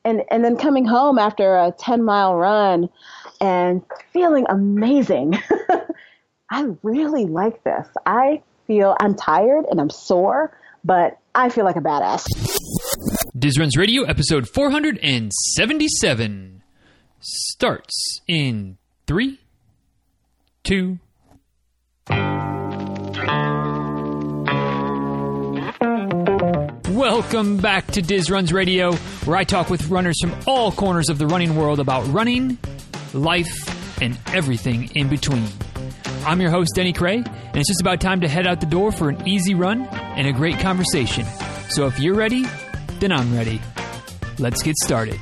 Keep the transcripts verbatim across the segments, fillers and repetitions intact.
and, and then coming home after a ten mile run and feeling amazing. I really like this. I feel I'm tired and I'm sore, but I feel like a badass. Diz Runs Radio, episode four hundred seventy-seven, starts in three, two, welcome back to Diz Runs Radio, where I talk with runners from all corners of the running world about running, life, and everything in between. I'm your host, Denny Cray, and it's just about time to head out the door for an easy run and a great conversation. So if you're ready, then I'm ready. Let's get started.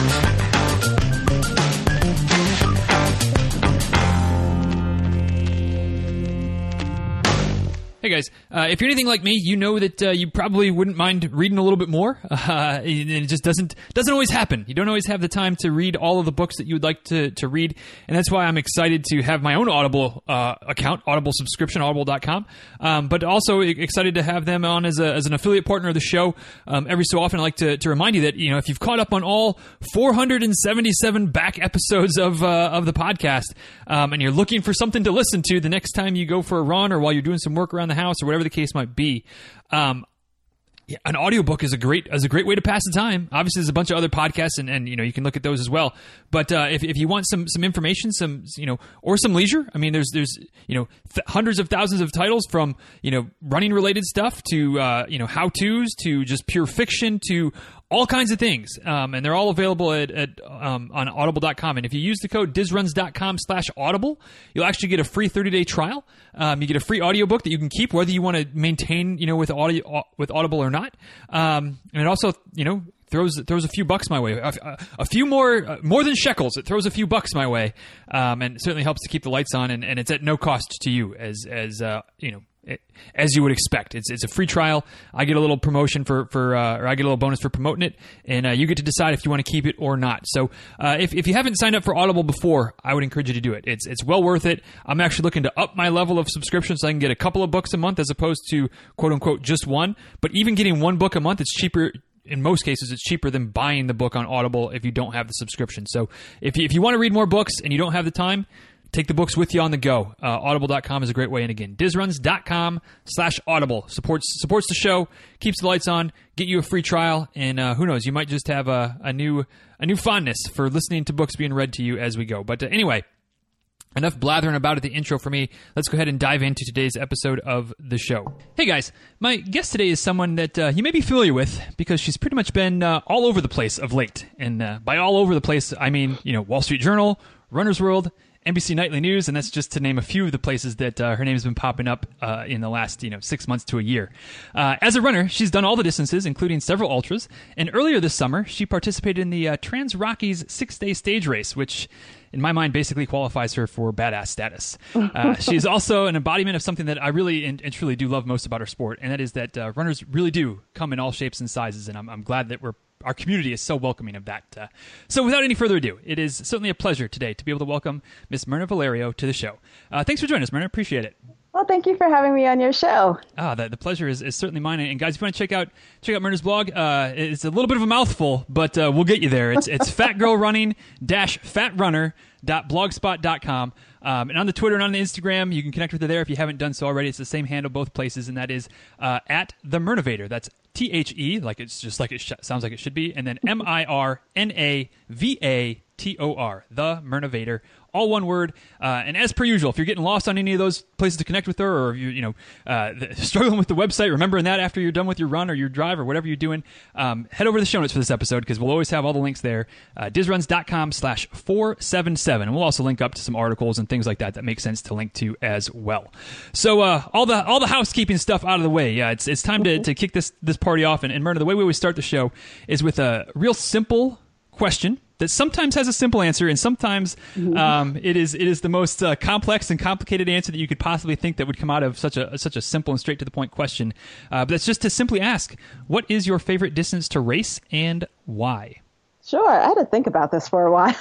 Hey guys, uh, if you're anything like me, you know that uh, you probably wouldn't mind reading a little bit more. Uh, it just doesn't doesn't always happen. You don't always have the time to read all of the books that you would like to, to read, and that's why I'm excited to have my own Audible uh, account, Audible subscription, audible dot com, um, but also excited to have them on as, a, as an affiliate partner of the show. Um, every so often I like to, to remind you that, you know, if you've caught up on all four hundred seventy-seven back episodes of uh, of the podcast, um, and you're looking for something to listen to the next time you go for a run or while you're doing some work around the house or whatever the case might be, um, yeah, an audiobook is a great is a great way to pass the time. Obviously, there's a bunch of other podcasts, and, and you know you can look at those as well. But uh, if if you want some some information, some you know, or some leisure, I mean, there's there's you know th- hundreds of thousands of titles from you know running related stuff to uh, you know how tos to just pure fiction to all kinds of things, um, and they're all available at, at um, on audible dot com. And if you use the code dizruns dot com slash audible, you'll actually get a free thirty day trial. Um, you get a free audiobook that you can keep whether you want to maintain, you know, with audio with Audible or not. Um, and it also, you know, throws throws a few bucks my way, a, a, a few more uh, more than shekels. It throws a few bucks my way, um, and it certainly helps to keep the lights on. And, and it's at no cost to you, as as uh, you know. It, as you would expect. It's it's a free trial. I get a little promotion for, for uh, or I get a little bonus for promoting it, and uh, you get to decide if you want to keep it or not. So uh, if, if you haven't signed up for Audible before, I would encourage you to do it. It's it's well worth it. I'm actually looking to up my level of subscription so I can get a couple of books a month as opposed to quote-unquote just one. But even getting one book a month, it's cheaper. In most cases, it's cheaper than buying the book on Audible if you don't have the subscription. So if you, if you want to read more books and you don't have the time, take the books with you on the go. Uh, audible dot com is a great way. And again, dizruns dot com slash audible supports supports the show, keeps the lights on, get you a free trial, and uh, who knows, you might just have a, a new a new fondness for listening to books being read to you as we go. But uh, anyway, enough blathering about it, the intro for me. Let's go ahead and dive into today's episode of the show. Hey guys, my guest today is someone that uh, you may be familiar with because she's pretty much been uh, all over the place of late. And uh, by all over the place, I mean, you know, Wall Street Journal, Runner's World, N B C Nightly News, and that's just to name a few of the places that uh, her name's been popping up uh, in the last, you know, six months to a year. Uh, as a runner, she's done all the distances, including several ultras, and earlier this summer, she participated in the uh, Trans Rockies six-day stage race, which, in my mind, basically qualifies her for badass status. Uh, she's also an embodiment of something that I really and, and truly do love most about our sport, and that is that uh, runners really do come in all shapes and sizes, and I'm, I'm glad that we're our community is so welcoming of that. Uh, so without any further ado, it is certainly a pleasure today to be able to welcome Miss Myrna Valerio to the show. Uh, thanks for joining us, Myrna. Appreciate it. Well, thank you for having me on your show. Ah, the, the pleasure is, is certainly mine. And guys, if you want to check out check out Myrna's blog, uh, it's a little bit of a mouthful, but uh, we'll get you there. It's it's fatgirlrunning dash fatrunner dot blogspot dot com. Um, and on the Twitter and on the Instagram, you can connect with her there if you haven't done so already. It's the same handle both places, and that is uh, at the Myrnavator. That's T H E, like it's just like it sh- sounds like it should be, and then M I R N A V A T O R, the Myrnavator, all one word. Uh, and as per usual, if you're getting lost on any of those places to connect with her, or if you you know uh, the, struggling with the website, remembering that after you're done with your run or your drive or whatever you're doing, um, head over to the show notes for this episode because we'll always have all the links there. Uh, dizruns dot com slash four seven seven, and we'll also link up to some articles and things like that that make sense to link to as well. So uh, all the all the housekeeping stuff out of the way. Yeah, it's it's time to to kick this this party off. And, and Myrna, the way we always start the show is with a real simple question that sometimes has a simple answer, and sometimes um, it is it is the most uh, complex and complicated answer that you could possibly think that would come out of such a such a simple and straight to the point question. Uh, but that's just to simply ask, what is your favorite distance to race and why? Sure. I had to think about this for a while.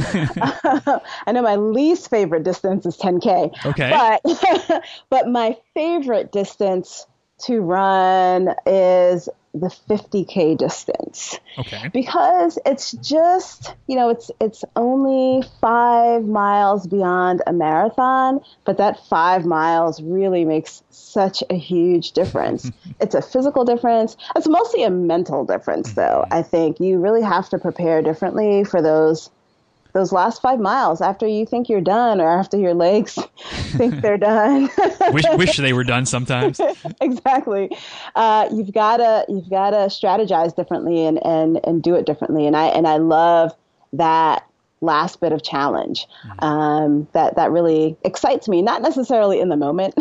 uh, I know my least favorite distance is ten K. Okay. But but my favorite distance to run is the fifty K distance. Okay. Because it's just, you know, it's it's only five miles beyond a marathon, but that five miles really makes such a huge difference. It's a physical difference. It's mostly a mental difference, though. I think you really have to prepare differently for those those last five miles after you think you're done, or after your legs think they're done. wish wish they were done sometimes. Exactly. Uh, you've gotta you've gotta strategize differently and, and, and do it differently. And I and I love that last bit of challenge. Um, that that really excites me. Not necessarily in the moment,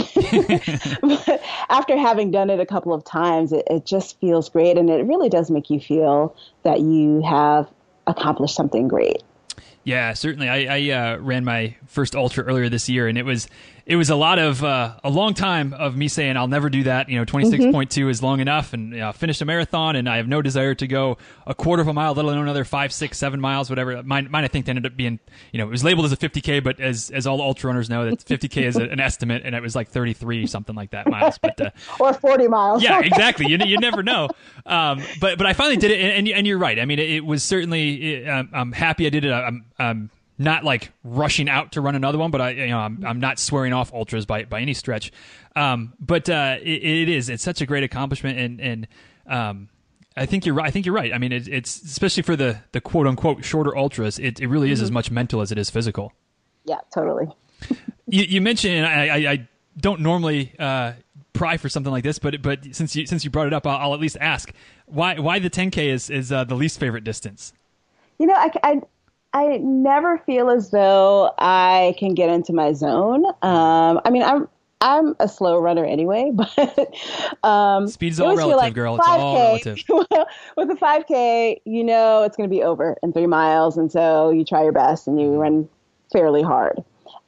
but after having done it a couple of times, it, it just feels great, and it really does make you feel that you have accomplished something great. Yeah, certainly. I, I uh, ran my first ultra earlier this year, and it was it was a lot of uh, a long time of me saying I'll never do that. You know, twenty-six point two mm-hmm. is long enough, and you know, finished a marathon, and I have no desire to go a quarter of a mile, let alone another five, six, seven miles, whatever. Mine, mine I think ended up being, you know, it was labeled as a fifty K, but as as all the ultra runners know, that fifty K is a, an estimate, and it was like thirty-three something like that miles, but uh, or forty miles. Yeah, exactly. You you never know. Um, but but I finally did it, and and, and you're right. I mean, it, it was certainly. It, um, I'm happy I did it. I'm um. Not like rushing out to run another one, but I, you know, I'm, I'm not swearing off ultras by, by any stretch. Um, but uh, it, it is, it's such a great accomplishment, and and um, I think you're right. I think you're right. I mean, it, it's especially for the, the quote unquote shorter ultras. It it really is mm-hmm. as much mental as it is physical. Yeah, totally. you, you mentioned, and I, I, I don't normally uh, pry for something like this, but but since you since you brought it up, I'll, I'll at least ask why why the ten K is is uh, the least favorite distance. You know, I. I I never feel as though I can get into my zone. Um, I mean, I'm I'm a slow runner anyway, but um, speed's all relative, like girl. It's all relative. With the five K, you know it's going to be over in three miles, and so you try your best and you run fairly hard.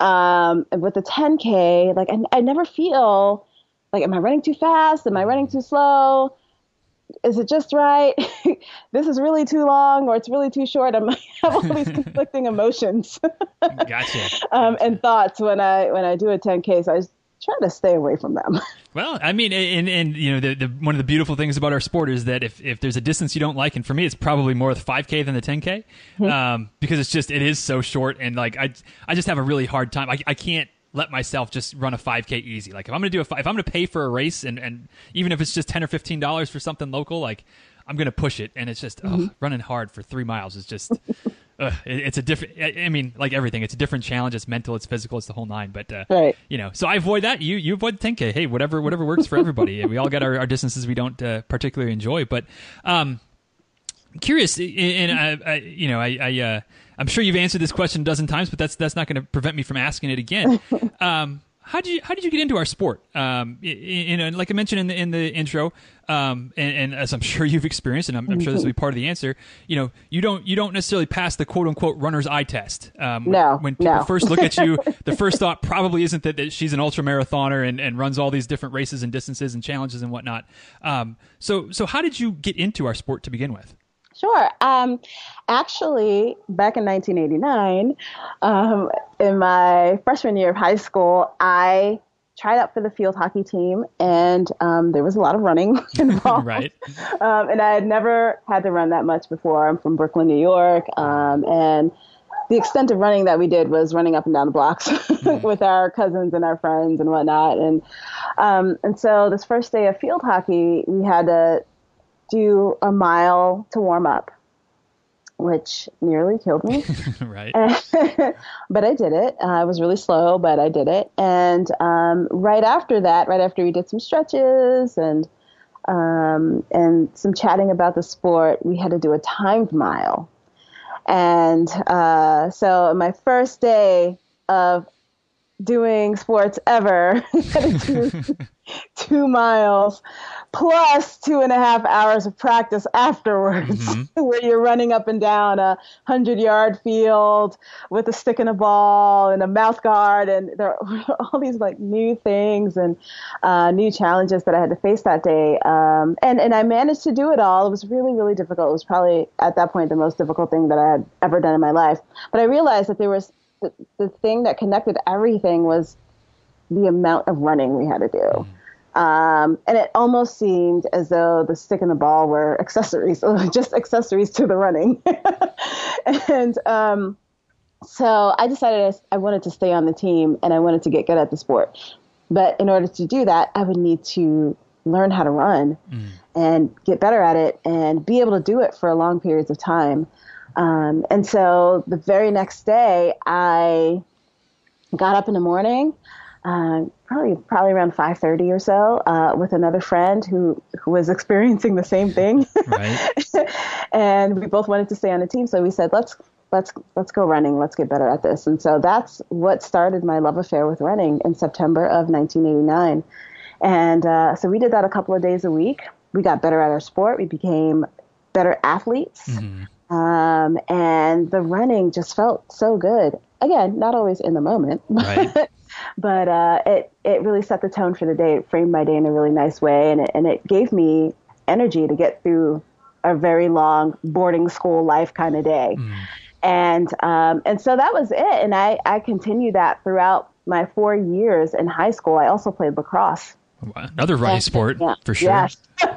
Um, and with the ten K, like I, I never feel like, am I running too fast? Am I running too slow? Is it just right? This is really too long, or it's really too short. I'm, I have all these conflicting emotions. Gotcha. Um, and thoughts when I when I do a ten K. So I try to stay away from them. Well, I mean, and and you know, the, the one of the beautiful things about our sport is that if, if there's a distance you don't like, and for me, it's probably more the five K than the ten K, um, because it's just it is so short, and like I I just have a really hard time. I I can't let myself just run a five K easy. Like if I'm going to do a, if I'm going to pay for a race, and, and even if it's just ten or fifteen dollars for something local, like I'm going to push it. And it's just, mm-hmm. oh, running hard for three miles is just, uh, it, it's a different, I, I mean, like everything, it's a different challenge. It's mental, it's physical, it's the whole nine. But, uh, right. you know, so I avoid that. You, you avoid ten K. Hey, whatever, whatever works for everybody. We all got our, our distances we don't uh, particularly enjoy, but, um, I'm curious, and I, I, you know, I, I uh, I'm sure you've answered this question a dozen times, but that's that's not going to prevent me from asking it again. Um, how did you how did you get into our sport? Um, you know, like I mentioned in the in the intro, um, and, and as I'm sure you've experienced, and I'm, I'm sure this will be part of the answer. You know, you don't you don't necessarily pass the quote unquote runner's eye test. Um, no, when people no. first look at you, the first thought probably isn't that, that she's an ultra marathoner and, and runs all these different races and distances and challenges and whatnot. Um, so so how did you get into our sport to begin with? Sure. Um, actually, back in nineteen eighty-nine, um, in my freshman year of high school, I tried out for the field hockey team, and um, there was a lot of running involved. Right. Um, and I had never had to run that much before. I'm from Brooklyn, New York, um, and the extent of running that we did was running up and down the blocks mm. with our cousins and our friends and whatnot. And um, and so this first day of field hockey, we had to do a mile to warm up, which nearly killed me. Right. But I did it. Uh, I was really slow, but I did it. And um, right after that, right after we did some stretches and um, and some chatting about the sport, we had to do a timed mile. And uh, so my first day of doing sports ever, two, two miles plus two and a half hours of practice afterwards, mm-hmm. where you're running up and down a hundred yard field with a stick and a ball and a mouth guard. And there are all these like new things and uh, new challenges that I had to face that day. Um, and, and I managed to do it all. It was really, really difficult. It was probably at that point the most difficult thing that I had ever done in my life. But I realized that there was the, the thing that connected everything was the amount of running we had to do. Um, and it almost seemed as though the stick and the ball were accessories, just accessories to the running. and um, so I decided I wanted to stay on the team and I wanted to get good at the sport. But in order to do that, I would need to learn how to run mm. and get better at it and be able to do it for long periods of time. Um, and so the very next day, I got up in the morning, uh, probably probably around five thirty or so, uh, with another friend who, who was experiencing the same thing. Right. And we both wanted to stay on the team. So we said, let's let's let's go running. Let's get better at this. And so that's what started my love affair with running in September of nineteen eighty-nine. And uh, so we did that a couple of days a week. We got better at our sport. We became better athletes. Mm-hmm. Um, and the running just felt so good. Again, not always in the moment, right. but uh, it, it really set the tone for the day. It framed my day in a really nice way. And it, and it gave me energy to get through a very long boarding school life kind of day. Mm. And um, and so that was it. And I, I continued that throughout my four years in high school. I also played lacrosse. Another running sport, yeah. for sure. Yes.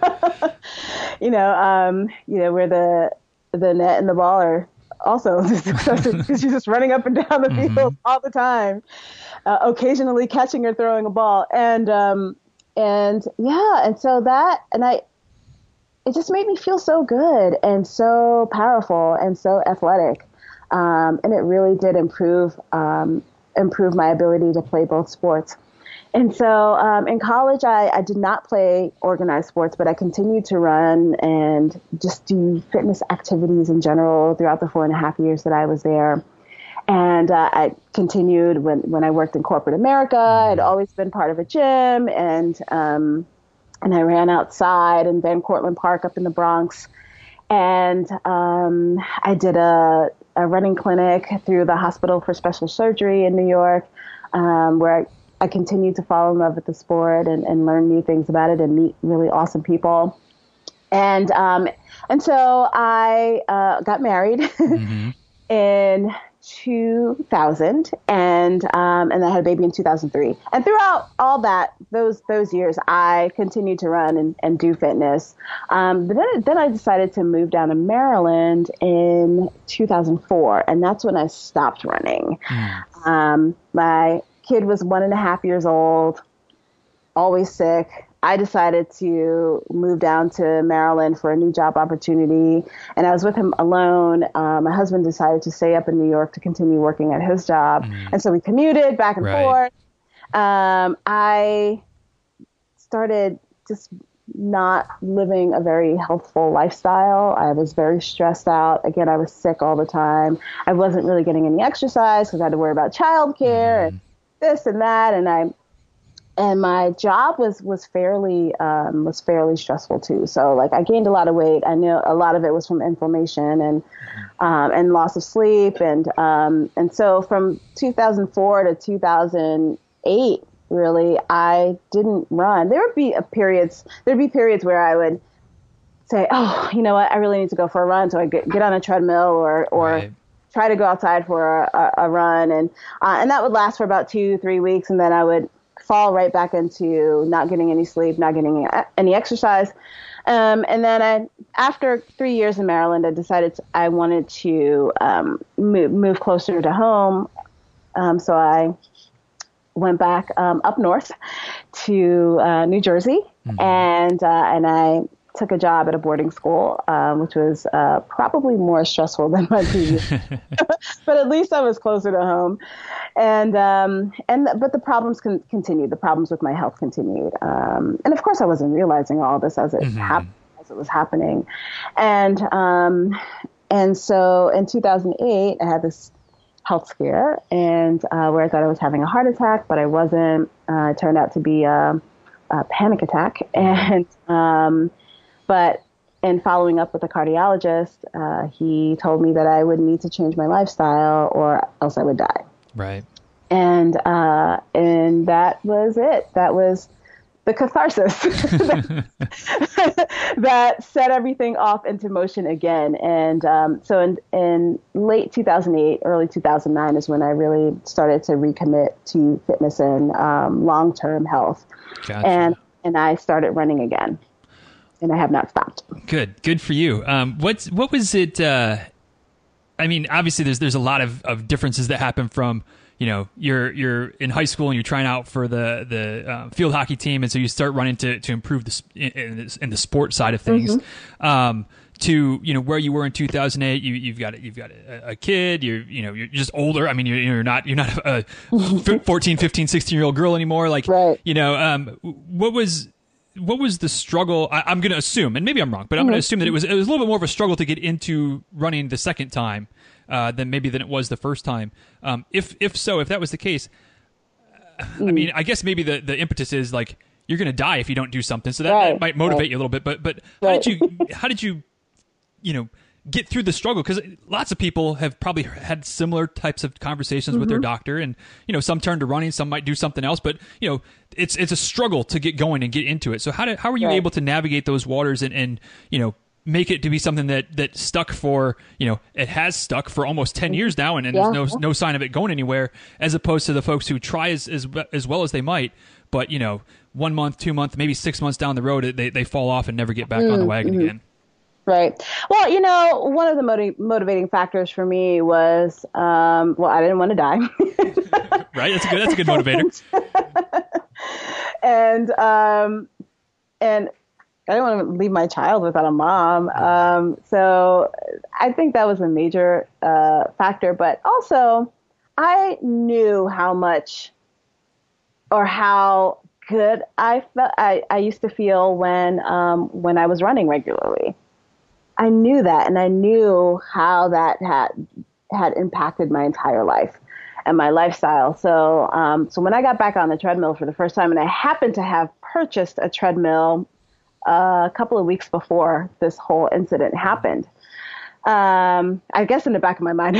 you know, um, you know, where the the net and the ball are also excessive because you're just running up and down the mm-hmm. field all the time, uh, occasionally catching or throwing a ball. And um, and yeah, and so that, and I, it just made me feel so good and so powerful and so athletic. Um, and it really did improve um, improve my ability to play both sports. And so um, in college, I, I did not play organized sports, but I continued to run and just do fitness activities in general throughout the four and a half years that I was there. And uh, I continued when, when I worked in corporate America. I'd always been part of a gym, and um, and I ran outside in Van Cortlandt Park up in the Bronx. And um, I did a, a running clinic through the Hospital for Special Surgery in New York, um, where I I continued to fall in love with the sport and, and learn new things about it and meet really awesome people. And um, and so I uh, got married mm-hmm. in two thousand, and um, and I had a baby in two thousand three. And throughout all that, those those years, I continued to run and, and do fitness. Um, but then, then I decided to move down to Maryland in two thousand four, and that's when I stopped running. Mm. Um, my kid was one and a half years old, always sick. I decided to move down to Maryland for a new job opportunity, and I was with him alone. Um, my husband decided to stay up in New York to continue working at his job, mm. and so we commuted back and right. forth. Um, I started just not living a very healthful lifestyle. I was very stressed out. Again, I was sick all the time. I wasn't really getting any exercise because I had to worry about childcare mm. and this and that, and I, and my job was was fairly um, was fairly stressful too. So like I gained a lot of weight. I knew a lot of it was from inflammation and um, and loss of sleep, and um, and so from two thousand four to two thousand eight, really, I didn't run. There would be a periods. There'd be periods where I would say, oh, you know what, I really need to go for a run. So I get get on a treadmill or or. Right. try to go outside for a, a run. And, uh, and that would last for about two, three weeks. And then I would fall right back into not getting any sleep, not getting any exercise. Um, and then I, after three years in Maryland, I decided I wanted to, um, move, move closer to home. Um, so I went back, um, up north to, uh, New Jersey mm-hmm. and, uh, and I took a job at a boarding school, um, which was uh, probably more stressful than my previous, but at least I was closer to home. And um, and but the problems con- continued. The problems with my health continued. Um, and of course, I wasn't realizing all this as it mm-hmm. happened, as it was happening. And um, and so in two thousand eight, I had this health scare, and uh, where I thought I was having a heart attack, but I wasn't. Uh, it turned out to be a, a panic attack, and um, But in following up with a cardiologist, uh, he told me that I would need to change my lifestyle or else I would die. Right. And uh, and that was it. That was the catharsis that set everything off into motion again. And um, so in, in late two thousand eight, early two thousand nine is when I really started to recommit to fitness and um, long-term health. Gotcha. And and I started running again, and I have not stopped. Good, good for you. Um, what's what was it? Uh, I mean, obviously, there's there's a lot of, of differences that happen from, you know, you're you're in high school and you're trying out for the the uh, field hockey team, and so you start running to to improve the in, in the sport side of things. Mm-hmm. Um, to, you know, where you were in two thousand eight, you you've got you've got a, a kid, you're you know you're just older. I mean, you're you're not you're not a fourteen, fifteen, sixteen year old girl anymore. Like, right. you know, um, what was what was the struggle? I, I'm going to assume, and maybe I'm wrong, but I'm mm-hmm. going to assume that it was it was a little bit more of a struggle to get into running the second time uh, than maybe than it was the first time. Um, if if so, if that was the case, mm. I mean, I guess maybe the the impetus is like you're going to die if you don't do something, so that, right. that might motivate right. you a little bit. But but how right. did you how did you you know get through the struggle? Because lots of people have probably had similar types of conversations mm-hmm. with their doctor, and you know, some turn to running, some might do something else, but you know, it's it's a struggle to get going and get into it. So how did how were you right. able to navigate those waters and, and you know, make it to be something that that stuck for, you know, it has stuck for almost ten years now, and, and yeah. there's no no sign of it going anywhere, as opposed to the folks who try as as, as well as they might, but you know, one month, two months, maybe six months down the road, they they fall off and never get back mm-hmm. on the wagon mm-hmm. again. Right. Well, you know, one of the motiv- motivating factors for me was, um, well, I didn't want to die. Right. That's a good, that's a good motivator. and, um, and I didn't want to leave my child without a mom. Um, so I think that was a major, uh, factor, but also I knew how much or how good I felt, I, I used to feel when, um, when I was running regularly. I knew that, and I knew how that had had impacted my entire life and my lifestyle. So, um, so when I got back on the treadmill for the first time, and I happened to have purchased a treadmill uh, a couple of weeks before this whole incident happened, um, I guess in the back of my mind,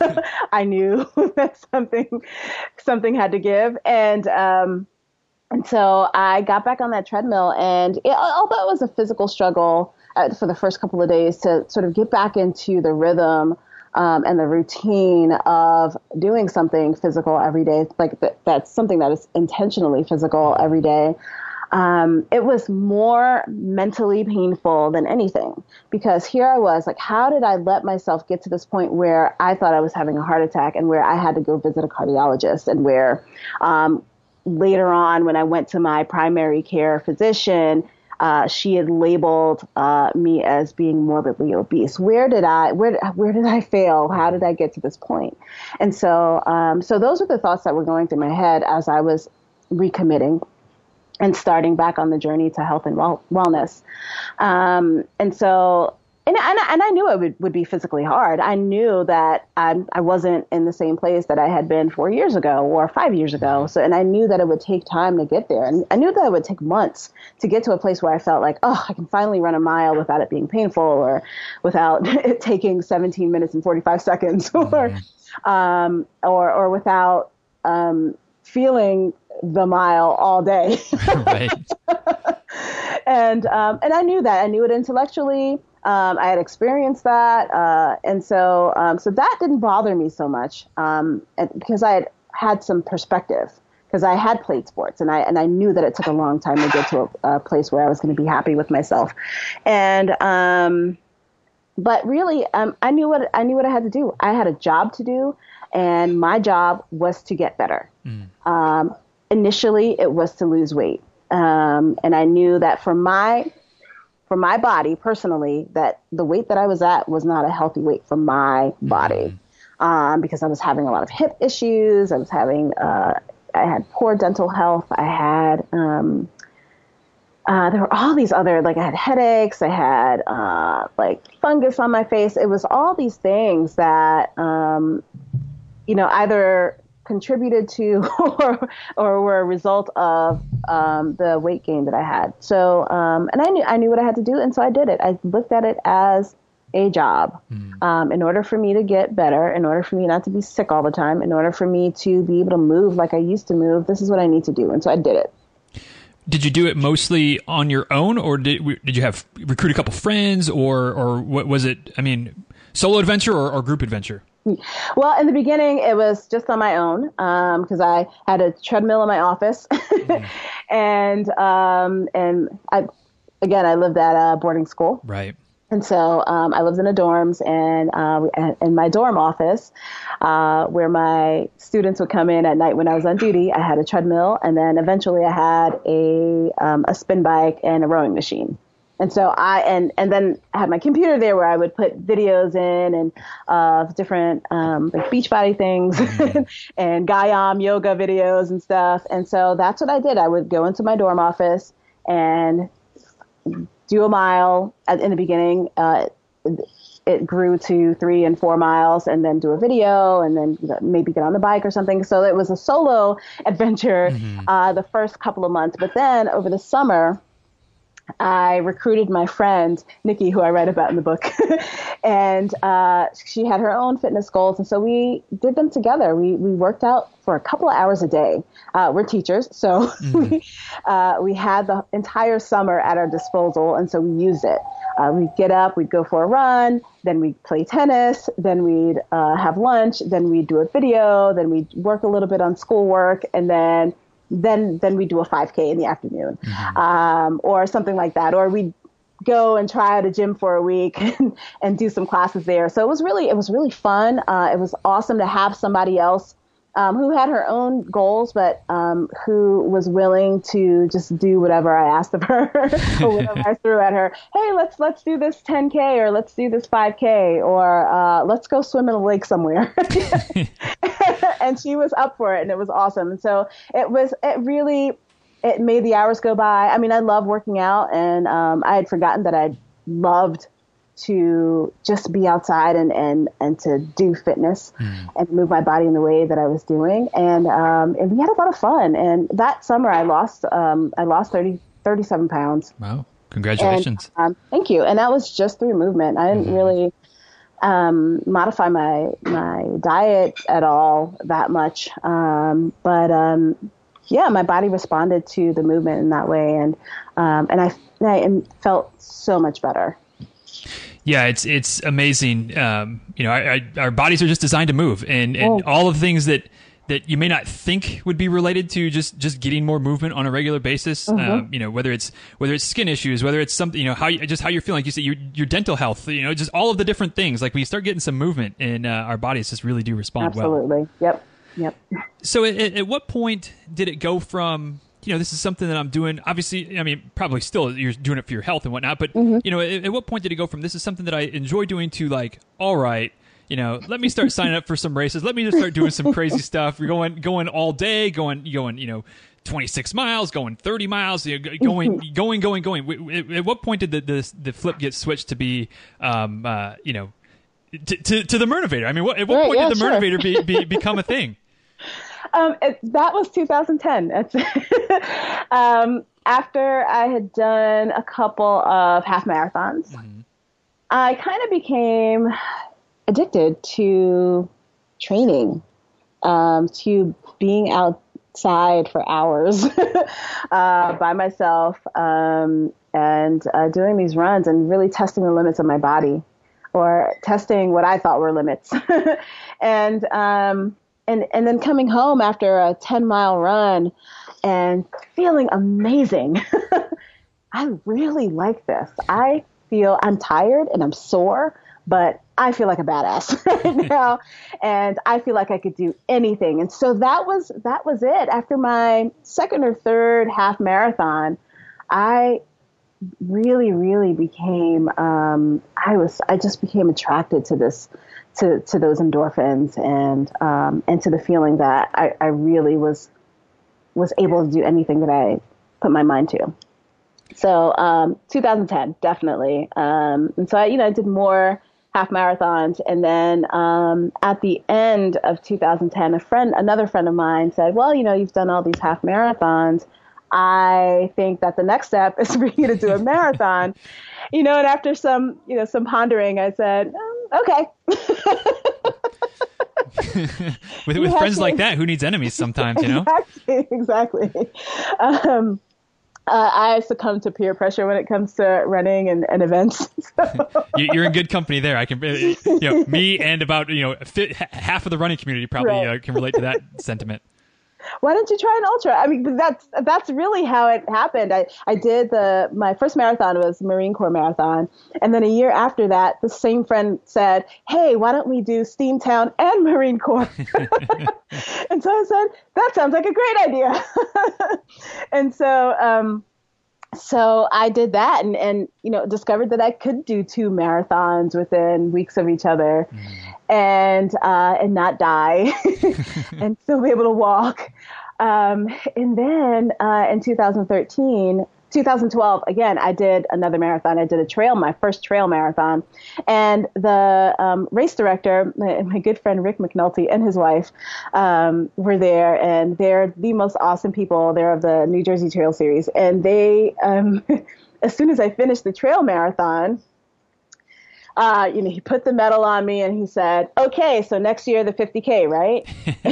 I knew that something something had to give, and um, and so I got back on that treadmill, and it, although it was a physical struggle Uh, for the first couple of days to sort of get back into the rhythm um, and the routine of doing something physical every day, like th- that's something that is intentionally physical every day. Um, it was more mentally painful than anything, because here I was like, how did I let myself get to this point where I thought I was having a heart attack and where I had to go visit a cardiologist, and where um, later on when I went to my primary care physician, Uh, she had labeled uh, me as being morbidly obese. Where did I, where, where did I fail? How did I get to this point? And so, um, so those were the thoughts that were going through my head as I was recommitting and starting back on the journey to health and well, wellness. Um, and so, and, and, and I knew it would, would be physically hard. I knew that I, I wasn't in the same place that I had been four years ago or five years ago. So, and I knew that it would take time to get there. And I knew that it would take months to get to a place where I felt like, oh, I can finally run a mile without it being painful, or without it taking seventeen minutes and forty-five seconds, or, um, or, or without, um, feeling the mile all day. Right. and, um, and I knew that. I knew it intellectually. Um, I had experienced that, uh, and so um, so that didn't bother me so much, um, and because I had had some perspective, because I had played sports, and I and I knew that it took a long time to get to a, a place where I was going to be happy with myself, and um, but really, um, I knew what I knew what I had to do. I had a job to do, and my job was to get better. Mm. Um, initially, it was to lose weight, um, and I knew that for my For my body personally, that the weight that I was at was not a healthy weight for my body, um, because I was having a lot of hip issues. I was having, uh, I had poor dental health. I had, um, uh, there were all these other, like I had headaches. I had uh, like fungus on my face. It was all these things that, um, you know, either contributed to or, or were a result of um, the weight gain that I had. So, um, and I knew I knew what I had to do, and so I did it. I looked at it as a job. Mm. Um, in order for me to get better, in order for me not to be sick all the time, in order for me to be able to move like I used to move, this is what I need to do. And so I did it. Did you do it mostly on your own, or did did you have recruit a couple friends, or or what was it? I mean, solo adventure or, or group adventure? Well, in the beginning, it was just on my own, because um, I had a treadmill in my office, mm. and um, and I again I lived at a boarding school. Right. And so um, I lived in the dorms, and uh, in my dorm office, uh, where my students would come in at night when I was on duty, I had a treadmill, and then eventually I had a um, a spin bike and a rowing machine. And so I and and then I had my computer there where I would put videos in and of uh, different um, like Beachbody things and Gayam yoga videos and stuff. And so that's what I did. I would go into my dorm office and do a mile at, in the beginning. Uh, it grew to three and four miles, and then do a video, and then maybe get on the bike or something. So it was a solo adventure mm-hmm. uh, the first couple of months. But then over the summer, I recruited my friend, Nikki, who I write about in the book, and uh, she had her own fitness goals. And so we did them together. We we worked out for a couple of hours a day. Uh, we're teachers, so mm-hmm. we, uh, we had the entire summer at our disposal, and so we used it. Uh, we'd get up, we'd go for a run, then we'd play tennis, then we'd uh, have lunch, then we'd do a video, then we'd work a little bit on schoolwork, and then then then we do a five K in the afternoon, mm-hmm. um, or something like that. Or we'd go and try out a gym for a week and, and do some classes there. So it was really, it was really fun. Uh, it was awesome to have somebody else um, who had her own goals, but um, who was willing to just do whatever I asked of her or whatever I threw at her. Hey, let's let's do this ten K, or let's do this five K, or uh, let's go swim in a lake somewhere. And she was up for it, and it was awesome. And so it was, it really, it made the hours go by. I mean, I love working out, and um, I had forgotten that I loved to just be outside and, and, and to do fitness mm. and move my body in the way that I was doing. And, um, and we had a lot of fun. And that summer I lost, um, I lost thirty, thirty-seven pounds. Wow. Congratulations. And, um, thank you. And that was just through movement. I didn't mm-hmm. really, um, modify my, my diet at all that much. Um, but, um, yeah, my body responded to the movement in that way. And, um, and I, I felt so much better. Yeah, it's it's amazing. Um, you know, our, our bodies are just designed to move, and, and all of the things that, that you may not think would be related to just, just getting more movement on a regular basis. Mm-hmm. Um, you know, whether it's whether it's skin issues, whether it's something, you know, how you, just how you're feeling, like you said, your your dental health. You know, just all of the different things. Like when you start getting some movement, and uh, our bodies just really do respond Absolutely. well. Absolutely. Yep. Yep. So, at, at what point did it go from, you know, this is something that I'm doing, obviously, I mean, probably still you're doing it for your health and whatnot, but, mm-hmm. you know, at, at what point did it go from this is something that I enjoy doing to like, all right, you know, let me start signing up for some races. Let me just start doing some crazy stuff. We're going, going all day, going, going, you know, twenty-six miles, going thirty miles, you know, going, going, going, going. At, at what point did the, the, the flip get switched to be, um, uh, you know, to, to, to the Murnovator? I mean, what, at what right, point yeah, did the sure. Murnovator be, be, become a thing? Um, it, that was two thousand ten. um, after I had done a couple of half marathons, mm-hmm. I kind of became addicted to training, um, to being outside for hours uh, by myself, um, and uh, doing these runs and really testing the limits of my body, or testing what I thought were limits. and um, And and then coming home after a ten mile run and feeling amazing. I really like this. I feel I'm tired and I'm sore, but I feel like a badass right now. And I feel like I could do anything. And so that was that was it. After my second or third half marathon, I really, really became um, I was I just became attracted to this. To, to those endorphins and um, and to the feeling that I, I really was was able to do anything that I put my mind to. So um, two thousand ten, definitely. Um, and so I, you know, I did more half marathons, and then um, at the end of two thousand ten, a friend, another friend of mine said, "Well, you know, you've done all these half marathons. I think that the next step is for you to do a marathon." You know, and after some, you know, some pondering, I said, um, "Okay." with with friends to, like that, who needs enemies sometimes, you know? Exactly. exactly. Um, uh, I succumb to peer pressure when it comes to running and, and events. So. You're in good company there. I can, you know, me and about, you know, half of the running community probably right. uh, can relate to that sentiment. Why don't you try an ultra? I mean, that's that's really how it happened. I, I did the my first marathon was Marine Corps marathon, and then a year after that, the same friend said, "Hey, why don't we do Steamtown and Marine Corps?" And so I said, "That sounds like a great idea." And so um, so I did that, and and you know discovered that I could do two marathons within weeks of each other. Mm. And uh, and not die, and still be able to walk. Um, and then uh, in two thousand thirteen, two thousand twelve, again, I did another marathon. I did a trail, my first trail marathon. And the um, race director, my, my good friend Rick McNulty and his wife um, were there. And they're the most awesome people. They're of the New Jersey Trail Series. And they, um, as soon as I finished the trail marathon, Uh, you know, he put the medal on me and he said, "Okay, so next year the fifty K, right?"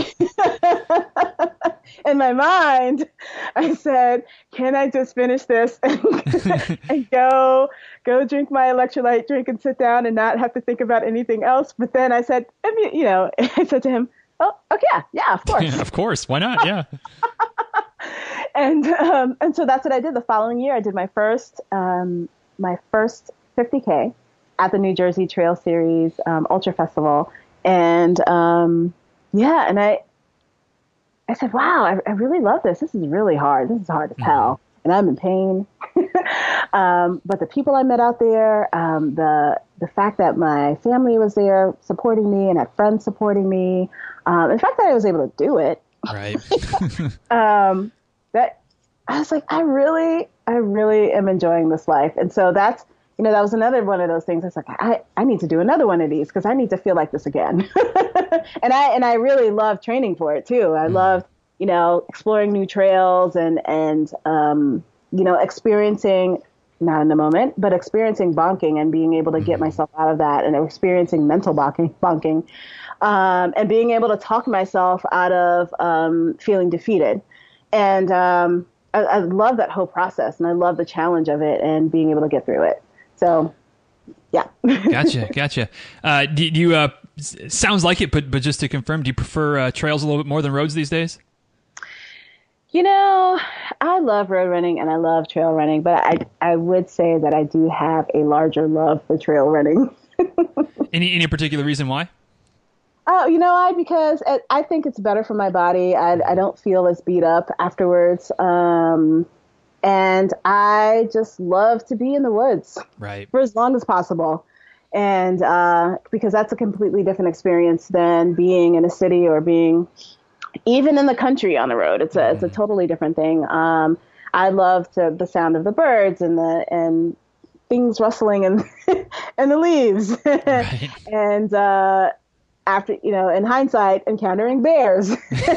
In my mind, I said, "Can I just finish this and, and go go drink my electrolyte drink and sit down and not have to think about anything else?" But then I said, you know, I said to him, "Oh, okay, yeah, yeah, of course, yeah, of course, why not? Yeah." and um, and so that's what I did. The following year, I did my first um, my first fifty K. At the New Jersey Trail Series um, Ultra Festival. And um, yeah, and I I said, wow, I, I really love this. This is really hard. This is hard as hell. And I'm in pain. um, but the people I met out there, um, the the fact that my family was there supporting me and had friends supporting me, um, the fact that I was able to do it. Right. um, that I was like, I really, I really am enjoying this life. And so that's, you know, that was another one of those things. I was like, I, I need to do another one of these because I need to feel like this again. and I and I really love training for it too. I mm. loved, you know, exploring new trails and and um, you know, experiencing, not in the moment, but experiencing bonking and being able to get myself out of that, and experiencing mental bonking, bonking, um, and being able to talk myself out of um, feeling defeated. And um, I, I love that whole process, and I love the challenge of it and being able to get through it. So, yeah. Gotcha, gotcha. Uh, do, do you, uh, sounds like it, but but just to confirm, do you prefer uh, trails a little bit more than roads these days? You know, I love road running and I love trail running, but I I would say that I do have a larger love for trail running. any any particular reason why? Oh, you know, I because it, I think it's better for my body. I I don't feel as beat up afterwards. Um, And I just love to be in the woods right. for as long as possible. And uh, because that's a completely different experience than being in a city or being even in the country on the road. It's a, mm. it's a totally different thing. Um, I love to, the sound of the birds and the and things rustling in, in the leaves. Right. and uh, after, you know, in hindsight, encountering bears.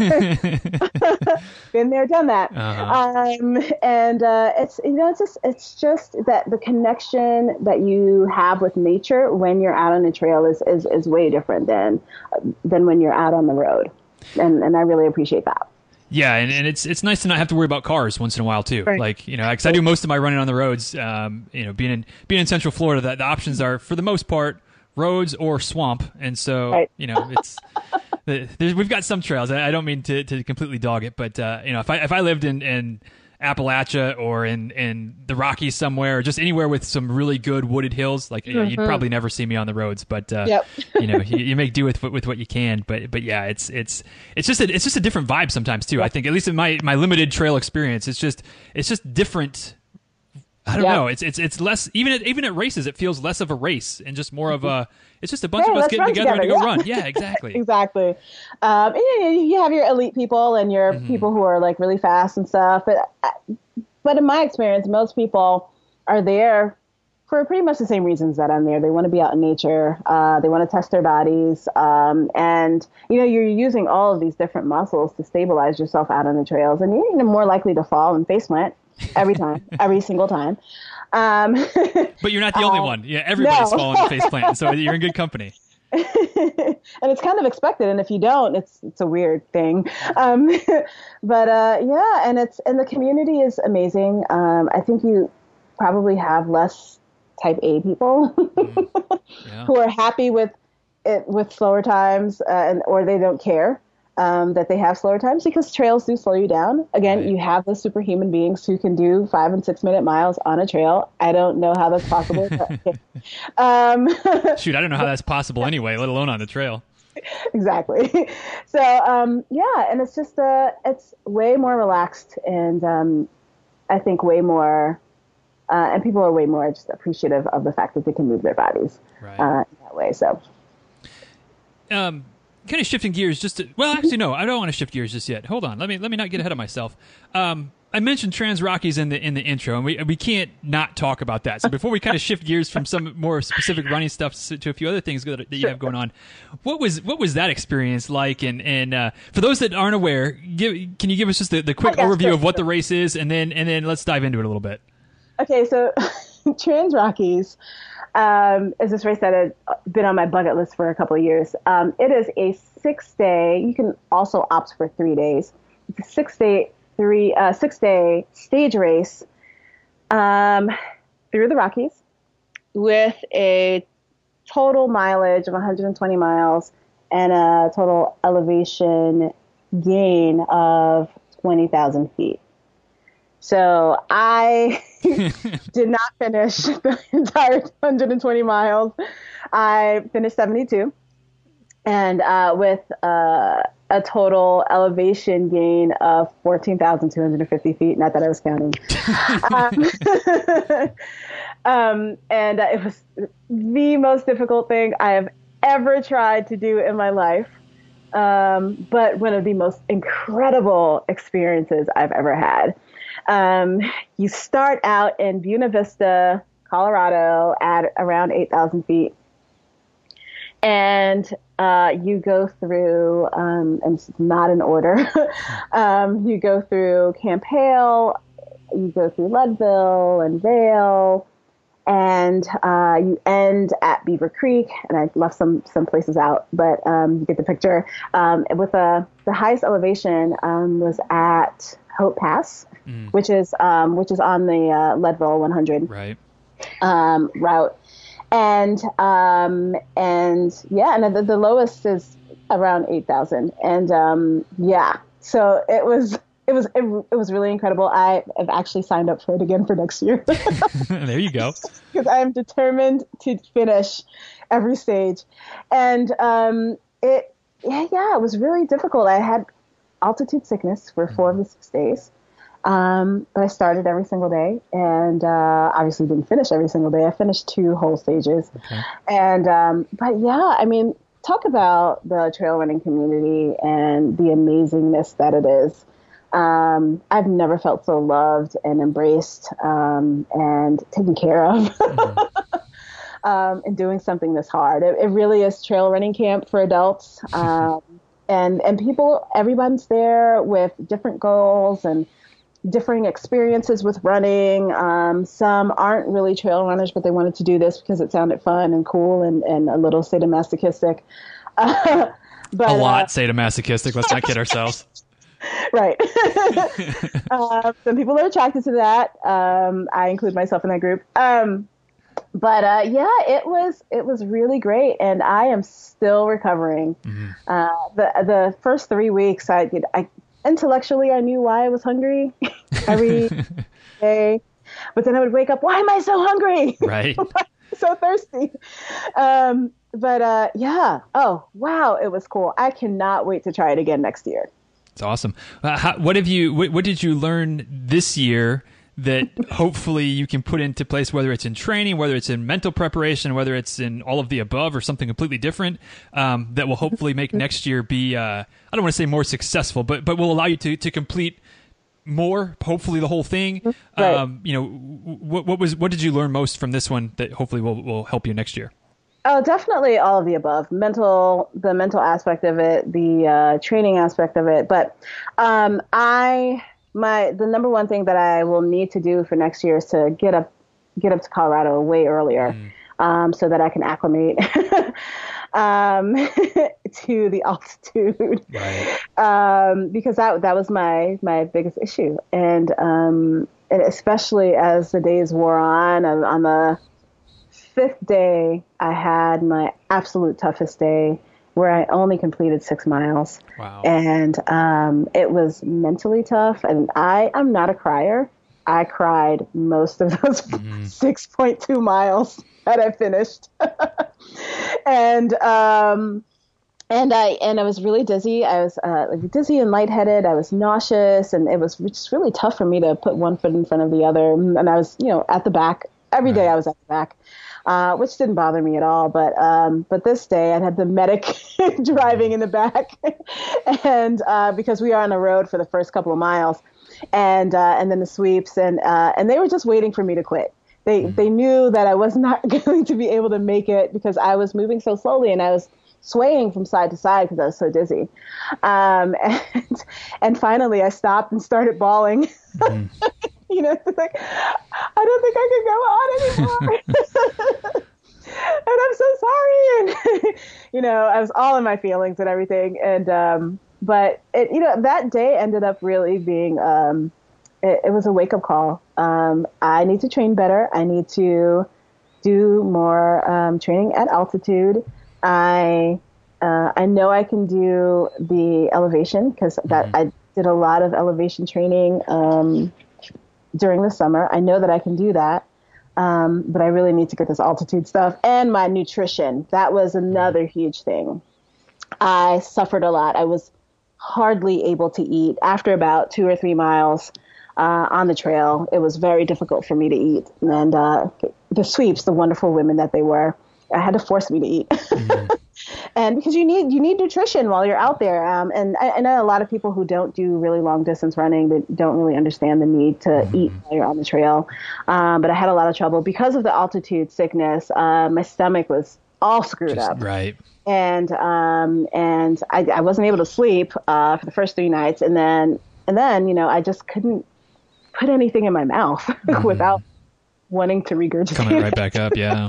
Been there, done that. Uh-huh. Um, and uh, it's, you know, it's just, it's just that the connection that you have with nature when you're out on a trail is, is, is way different than, than when you're out on the road. And, and I really appreciate that. Yeah, and, and it's it's nice to not have to worry about cars once in a while too. Right. Like, you know, because I do most of my running on the roads. Um, you know, being in being in Central Florida, the, the options are for the most part roads or swamp, and so right. you know it's the, we've got some trails. I, I don't mean to, to completely dog it, but uh, you know, if I if I lived in, in Appalachia or in, in the Rockies somewhere, or just anywhere with some really good wooded hills, like mm-hmm. you know, you'd probably never see me on the roads. But uh, yep. you know, you, you make do with with what you can. But but yeah, it's it's it's just a it's just a different vibe sometimes too. Yep. I think at least in my my limited trail experience, it's just it's just different. I don't yep. know. It's it's it's less even at even at races. It feels less of a race and just more of a. It's just a bunch hey, of us getting together, together and to go yeah. run. Yeah, exactly. exactly. Um, and you have your elite people and your mm-hmm. people who are like really fast and stuff. But but in my experience, most people are there for pretty much the same reasons that I'm there. They want to be out in nature. Uh, they want to test their bodies. Um, and you know, you're using all of these different muscles to stabilize yourself out on the trails, and you're more likely to fall and face plant. Every time, every single time. Um, but you're not the only um, one. Yeah, everybody's no. falling face plant, so you're in good company. And it's kind of expected, and if you don't, it's it's a weird thing. Um, but uh, yeah, and it's and the community is amazing. Um, I think you probably have less Type A people mm. yeah. who are happy with it with slower times, uh, and or they don't care. um, that they have slower times because trails do slow you down. Again, Right. you have those superhuman beings who can do five and six minute miles on a trail. I don't know how that's possible. But, okay. um, Shoot, I don't know how that's possible anyway, let alone on the trail. exactly. So, um, yeah, and it's just, uh, it's way more relaxed and um, I think way more, uh, and people are way more just appreciative of the fact that they can move their bodies Right. uh, in that way. So, Um, kind of shifting gears just to, well, actually, no, I don't want to shift gears just yet. Hold on. Let me, let me not get ahead of myself. Um, I mentioned Trans Rockies in the, in the intro, and we, we can't not talk about that. So before we kind of shift gears from some more specific running stuff to a few other things that, that you have going on, what was, what was that experience like? And, and, uh, for those that aren't aware, give, can you give us just the, the quick Okay, overview sure, of what sure. the race is, and then, and then let's dive into it a little bit. okay, so Trans Rockies um, is this race that had been on my bucket list for a couple of years. Um, it is a six day, you can also opt for three days. It's a six day, three, uh, six day stage race um, through the Rockies with a total mileage of one hundred twenty miles and a total elevation gain of twenty thousand feet. So I did not finish the entire one hundred twenty miles. I finished seventy-two, and uh, with uh, a total elevation gain of fourteen thousand two hundred fifty feet. Not that I was counting. um, um, and uh, it was the most difficult thing I have ever tried to do in my life. Um, but one of the most incredible experiences I've ever had. Um, you start out in Buena Vista, Colorado at around eight thousand feet. And uh, you go through, um, and it's not in order, um, you go through Camp Hale, you go through Leadville and Vail, and uh, you end at Beaver Creek, and I left some, some places out, but um, you get the picture. Um, with a, the highest elevation um, was at Hope Pass, mm. which is um, which is on the uh, Leadville one hundred right. um, route, and um, and yeah, and the, the lowest is around eight thousand, and um, yeah, so it was. It was it, it was really incredible. I have actually signed up for it again for next year. There you go. Because I am determined to finish every stage, and um, it yeah yeah it was really difficult. I had altitude sickness for four of the six days, um, but I started every single day, and uh, obviously didn't finish every single day. I finished two whole stages, okay. and um, but yeah, I mean, talk about the trail running community and the amazingness that it is. Um, I've never felt so loved and embraced um, and taken care of mm-hmm. um, and doing something this hard. It, it really is trail running camp for adults. Um, and, and people, everyone's there with different goals and differing experiences with running. Um, some aren't really trail runners, but they wanted to do this because it sounded fun and cool and, and a little sadomasochistic. Uh, but, a lot uh, sadomasochistic. Let's not kid ourselves. Right. uh, some people are attracted to that. Um, I include myself in that group. Um, but uh, yeah, it was it was really great, and I am still recovering. Mm-hmm. Uh, the the first three weeks, I did. I intellectually I knew why I was hungry every day, but then I would wake up. Why am I so hungry? Right. So thirsty. Um, but uh, yeah. Oh wow, it was cool. I cannot wait to try it again next year. It's awesome. Uh, how, what have you? What, what did you learn this year that hopefully you can put into place? Whether it's in training, whether it's in mental preparation, whether it's in all of the above, or something completely different um, that will hopefully make next year be. Uh, I don't want to say more successful, but but will allow you to to complete more. Hopefully, the whole thing. Right. Um, you know, what what was what did you learn most from this one that hopefully will will help you next year? Oh, definitely all of the above. Mental, the mental aspect of it, the uh, training aspect of it. But um, I, my, the number one thing that I will need to do for next year is to get up, get up to Colorado way earlier, mm. um, so that I can acclimate um, to the altitude. Right. Um, because that that was my my biggest issue, and um, and especially as the days wore on, on, on the fifth day, I had my absolute toughest day, where I only completed six miles. Wow. And um, it was mentally tough. And I, I'm not a crier. I cried most of those mm-hmm. six point two miles that I finished. and, um, and I, and I was really dizzy. I was, uh, like dizzy and lightheaded. I was nauseous, and it was just really tough for me to put one foot in front of the other. And I was, you know, at the back every day. I was at the back, uh, which didn't bother me at all. But, um, but this day I had the medic driving in the back and, uh, because we are on the road for the first couple of miles. And uh, and then the sweeps, and uh, and they were just waiting for me to quit. They mm-hmm. they knew that I was not going to be able to make it because I was moving so slowly and I was swaying from side to side because I was so dizzy. Um, and and finally I stopped and started bawling. Mm-hmm. you know, like I don't think I can go on anymore. And I'm so sorry. And you know, I was all in my feelings and everything. And um, But, it, you know, that day ended up really being, um, it, it was a wake-up call. Um, I need to train better. I need to do more um, training at altitude. I uh, I know I can do the elevation because that mm-hmm. I did a lot of elevation training um, during the summer. I know that I can do that. Um, but I really need to get this altitude stuff and my nutrition. That was another huge thing. I suffered a lot. I was hardly able to eat after about two or three miles uh, on the trail. It was very difficult for me to eat. And uh, the sweeps, the wonderful women that they were, I had to force me to eat. Mm-hmm. And because you need you need nutrition while you're out there. Um, and I, I know a lot of people who don't do really long distance running, that don't really understand the need to mm-hmm. eat while you're on the trail. Um, but I had a lot of trouble because of the altitude sickness. Uh, my stomach was all screwed Just, up. Right. And um and I, I wasn't able to sleep uh, for the first three nights, and then and then you know I just couldn't put anything in my mouth mm-hmm. without wanting to regurgitate. Coming right back up, yeah.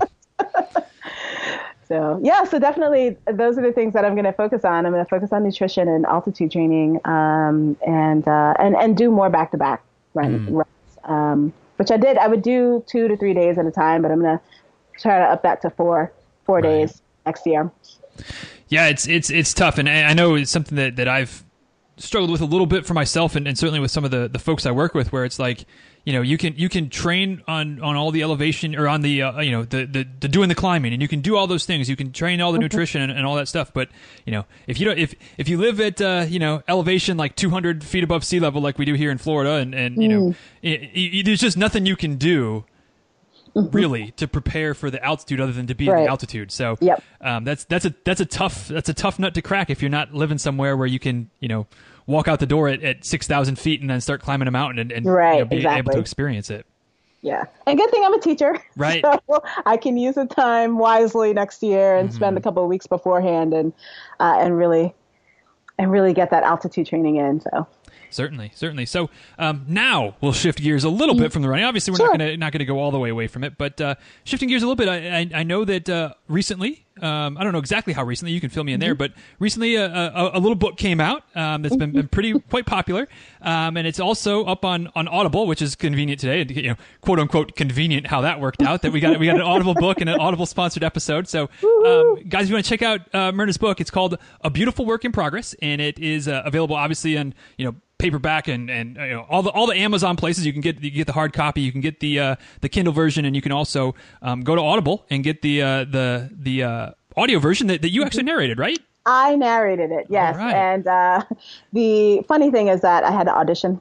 So yeah, so definitely those are the things that I'm going to focus on. I'm going to focus on nutrition and altitude training, um, and uh, and and do more back to back runs, mm. um, which I did. I would do two to three days at a time, but I'm going to try to up that to four four right. days next year. Yeah, it's it's it's tough, and I know it's something that, that I've struggled with a little bit for myself, and, and certainly with some of the, the folks I work with, where it's like, you know, you can you can train on, on all the elevation or on the uh, you know the, the the doing the climbing, and you can do all those things. You can train all the nutrition and, and all that stuff. But you know, if you don't if if you live at uh, you know elevation like two hundred feet above sea level, like we do here in Florida, and and you mm. know, it, it, there's just nothing you can do. Mm-hmm. Really, to prepare for the altitude, other than to be right. at the altitude. So yep. um, that's that's a that's a tough that's a tough nut to crack if you're not living somewhere where you can you know walk out the door at, at six thousand feet and then start climbing a mountain and, and right, you know, be exactly. able to experience it. Yeah, and good thing I'm a teacher, right? So I can use the time wisely next year and mm-hmm. spend a couple of weeks beforehand and uh, and really and really get that altitude training in. So. Certainly, certainly. So um, now we'll shift gears a little bit from the running. Obviously, we're sure. not going to not going to go all the way away from it, but uh, shifting gears a little bit. I, I, I know that uh, recently, um, I don't know exactly how recently. You can fill me in mm-hmm. there, but recently a, a, a little book came out um, that's been, been pretty quite popular, um, and it's also up on, on Audible, which is convenient today. You know, quote unquote convenient how that worked out. That we got we got an Audible book and an Audible sponsored episode. So, um, guys, if you want to check out uh, Myrna's book, it's called A Beautiful Work in Progress, and it is uh, available obviously on you know. paperback and and you know all the all the Amazon places. You can get you get the hard copy, you can get the uh, the Kindle version, and you can also um, go to Audible and get the uh, the the uh, audio version that, that you actually narrated, right? I narrated it, yes. Right. And uh, the funny thing is that I had to audition.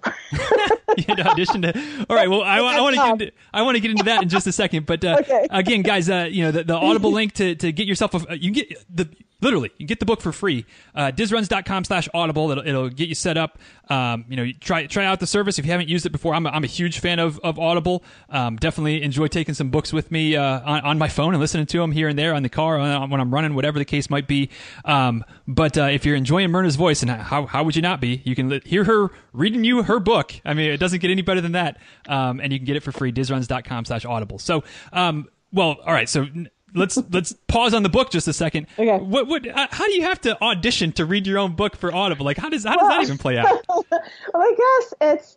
You had to audition to. All right. Well, I, I want to get into, I want to get into that in just a second. But uh, okay. again, guys, uh, you know the, the Audible link to, to get yourself a you can get the literally you can get the book for free. Uh, dizruns dot com slash audible. It'll, it'll get you set up. Um, you know, you try try out the service if you haven't used it before. I'm a, I'm a huge fan of of Audible. Um, definitely enjoy taking some books with me uh, on on my phone and listening to them here and there on the car on, when I'm running, whatever the case might be. Um, but uh, if you're enjoying Myrna's voice, and how how would you not be? You can li- hear her reading you her book. I mean, it doesn't get any better than that. Um, and you can get it for free. dizruns dot com slash audible. So, um, well, all right. So. Let's let's pause on the book just a second. Okay. What what? Uh, how do you have to audition to read your own book for Audible? Like, how does how does that even play out? Well, I guess it's.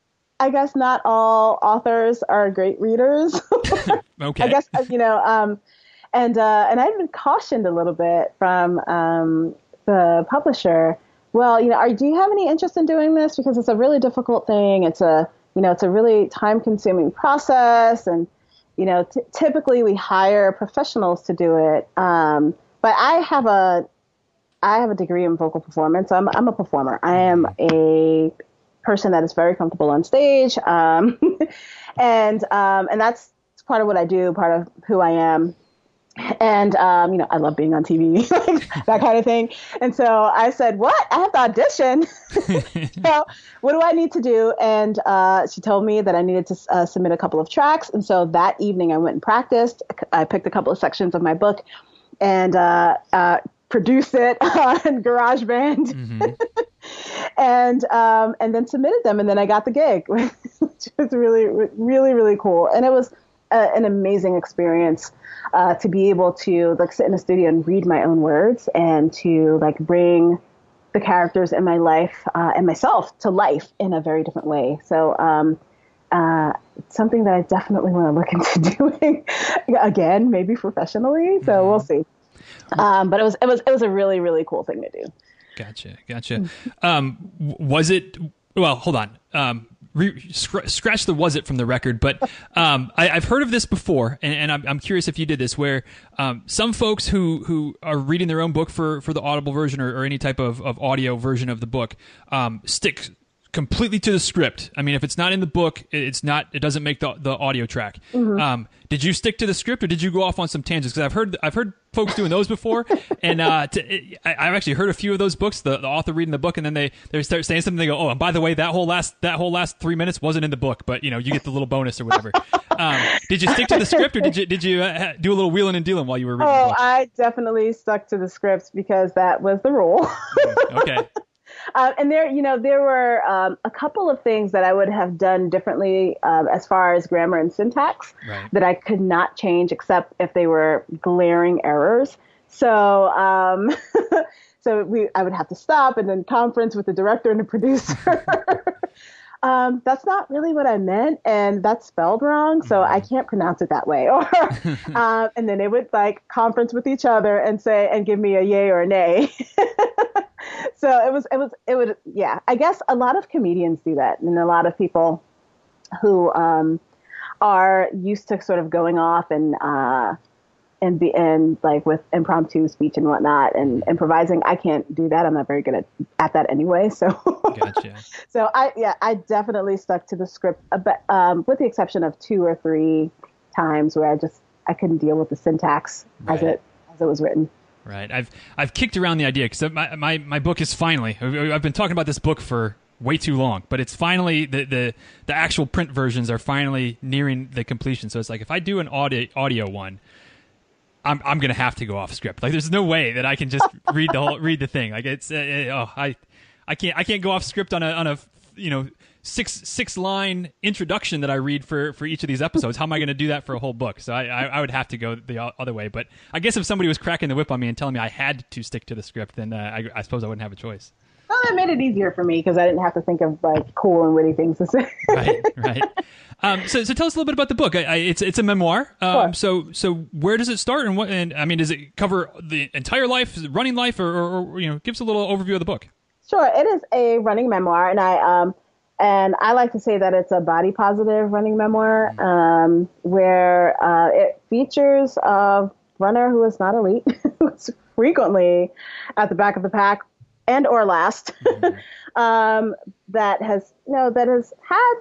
I guess not all authors are great readers. Okay. I guess you know, um, and uh, and I'd been cautioned a little bit from um, the publisher. Well, you know, are, do you have any interest in doing this? Because it's a really difficult thing. It's a, you know, it's a really time-consuming process, and you know, t- typically we hire professionals to do it. Um, but I have a, I have a degree in vocal performance. I'm, I'm a performer. I am a person that is very comfortable on stage, um, and um, and that's part of what I do, part of who I am. And, um, you know, I love being on T V, like that kind of thing. And so I said, what? I have to audition. So what do I need to do? And uh, she told me that I needed to uh, submit a couple of tracks. And so that evening I went and practiced. I picked a couple of sections of my book and uh, uh, produced it on GarageBand. Mm-hmm. and um, and then submitted them. And then I got the gig, which was really, really, really cool. And it was a, an amazing experience. Uh, to be able to like sit in a studio and read my own words and to like bring the characters in my life uh, and myself to life in a very different way. So um, uh, it's something that I definitely want to look into doing again, maybe professionally. So mm-hmm. we'll see. Um, but it was it was it was a really really cool thing to do. Gotcha, gotcha. Um, was it? Well, hold on. Um, Re- scr- scratch the was it from the record, but um, I, I've heard of this before, and, and I'm, I'm curious if you did this, where um, some folks who, who are reading their own book for, for the Audible version or, or any type of, of audio version of the book um, stick completely to the script. I mean, if it's not in the book, it's not. It doesn't make the the audio track. Mm-hmm. Um, did you stick to the script, or did you go off on some tangents? Because I've heard I've heard folks doing those before, and uh, to, it, I, I've actually heard a few of those books. The, the author reading the book, and then they, they start saying something. They go, "Oh, and by the way, that whole last that whole last three minutes wasn't in the book, but you know, you get the little bonus or whatever." um, did you stick to the script, or did you did you uh, do a little wheeling and dealing while you were reading? Oh, the book? I definitely stuck to the script because that was the rule. Okay. Uh, and there, you know, there were um, a couple of things that I would have done differently um, as far as grammar and syntax right. that I could not change except if they were glaring errors. So, um, so we, I would have to stop and then conference with the director and the producer. um, that's not really what I meant, and that's spelled wrong, so I can't pronounce it that way. Or, um, and then they would like conference with each other and say and give me a yay or a nay. So it was, it was, it would, yeah, I guess a lot of comedians do that. And a lot of people who, um, are used to sort of going off and, uh, and be, and like with impromptu speech and whatnot and improvising. I can't do that. I'm not very good at, at that anyway. So, gotcha. So I, yeah, I definitely stuck to the script, but, um, with the exception of two or three times where I just, I couldn't deal with the syntax right. as it, as it was written. Right. I've I've kicked around the idea because my, my my book is finally. I've been talking about this book for way too long, but it's finally the the the actual print versions are finally nearing the completion. So it's like if I do an audio audio one, I'm I'm gonna have to go off script. Like there's no way that I can just read the whole read the thing. Like it's uh, oh I I can't I can't go off script on a on a you know. six six line introduction that I read for, for each of these episodes. How am I going to do that for a whole book? So I, I, I would have to go the other way. But I guess if somebody was cracking the whip on me and telling me I had to stick to the script, then uh, I, I suppose I wouldn't have a choice. Well, that made it easier for me because I didn't have to think of like cool and witty things to say. Right, right. Um, so, so tell us a little bit about the book. I, I, it's it's a memoir. Um, sure. So, so where does it start, and what? And I mean, does it cover the entire life, running life, or, or, or you know, give us a little overview of the book? Sure, it is a running memoir, and I um. And I like to say that it's a body positive running memoir, um, where uh, it features a runner who is not elite, who's frequently at the back of the pack and or last, mm-hmm. um, that has you know that has had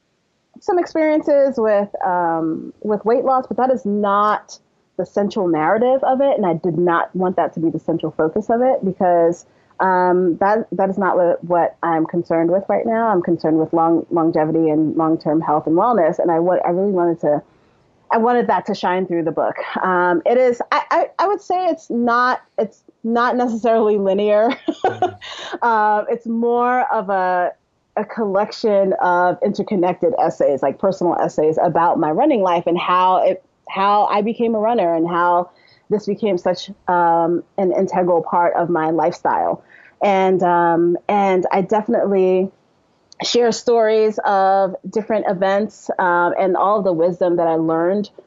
some experiences with um, with weight loss, but that is not the central narrative of it, and I did not want that to be the central focus of it because. Um, that that is not what, what I'm concerned with right now. I'm concerned with long longevity and long-term health and wellness, and I what I really wanted to, I wanted that to shine through the book. Um, it is, I, I, I would say it's not it's not necessarily linear. Mm-hmm. uh, it's more of a a collection of interconnected essays, like personal essays about my running life and how it how I became a runner and how. This became such um, an integral part of my lifestyle. And um, and I definitely share stories of different events um, and all of the wisdom that I learned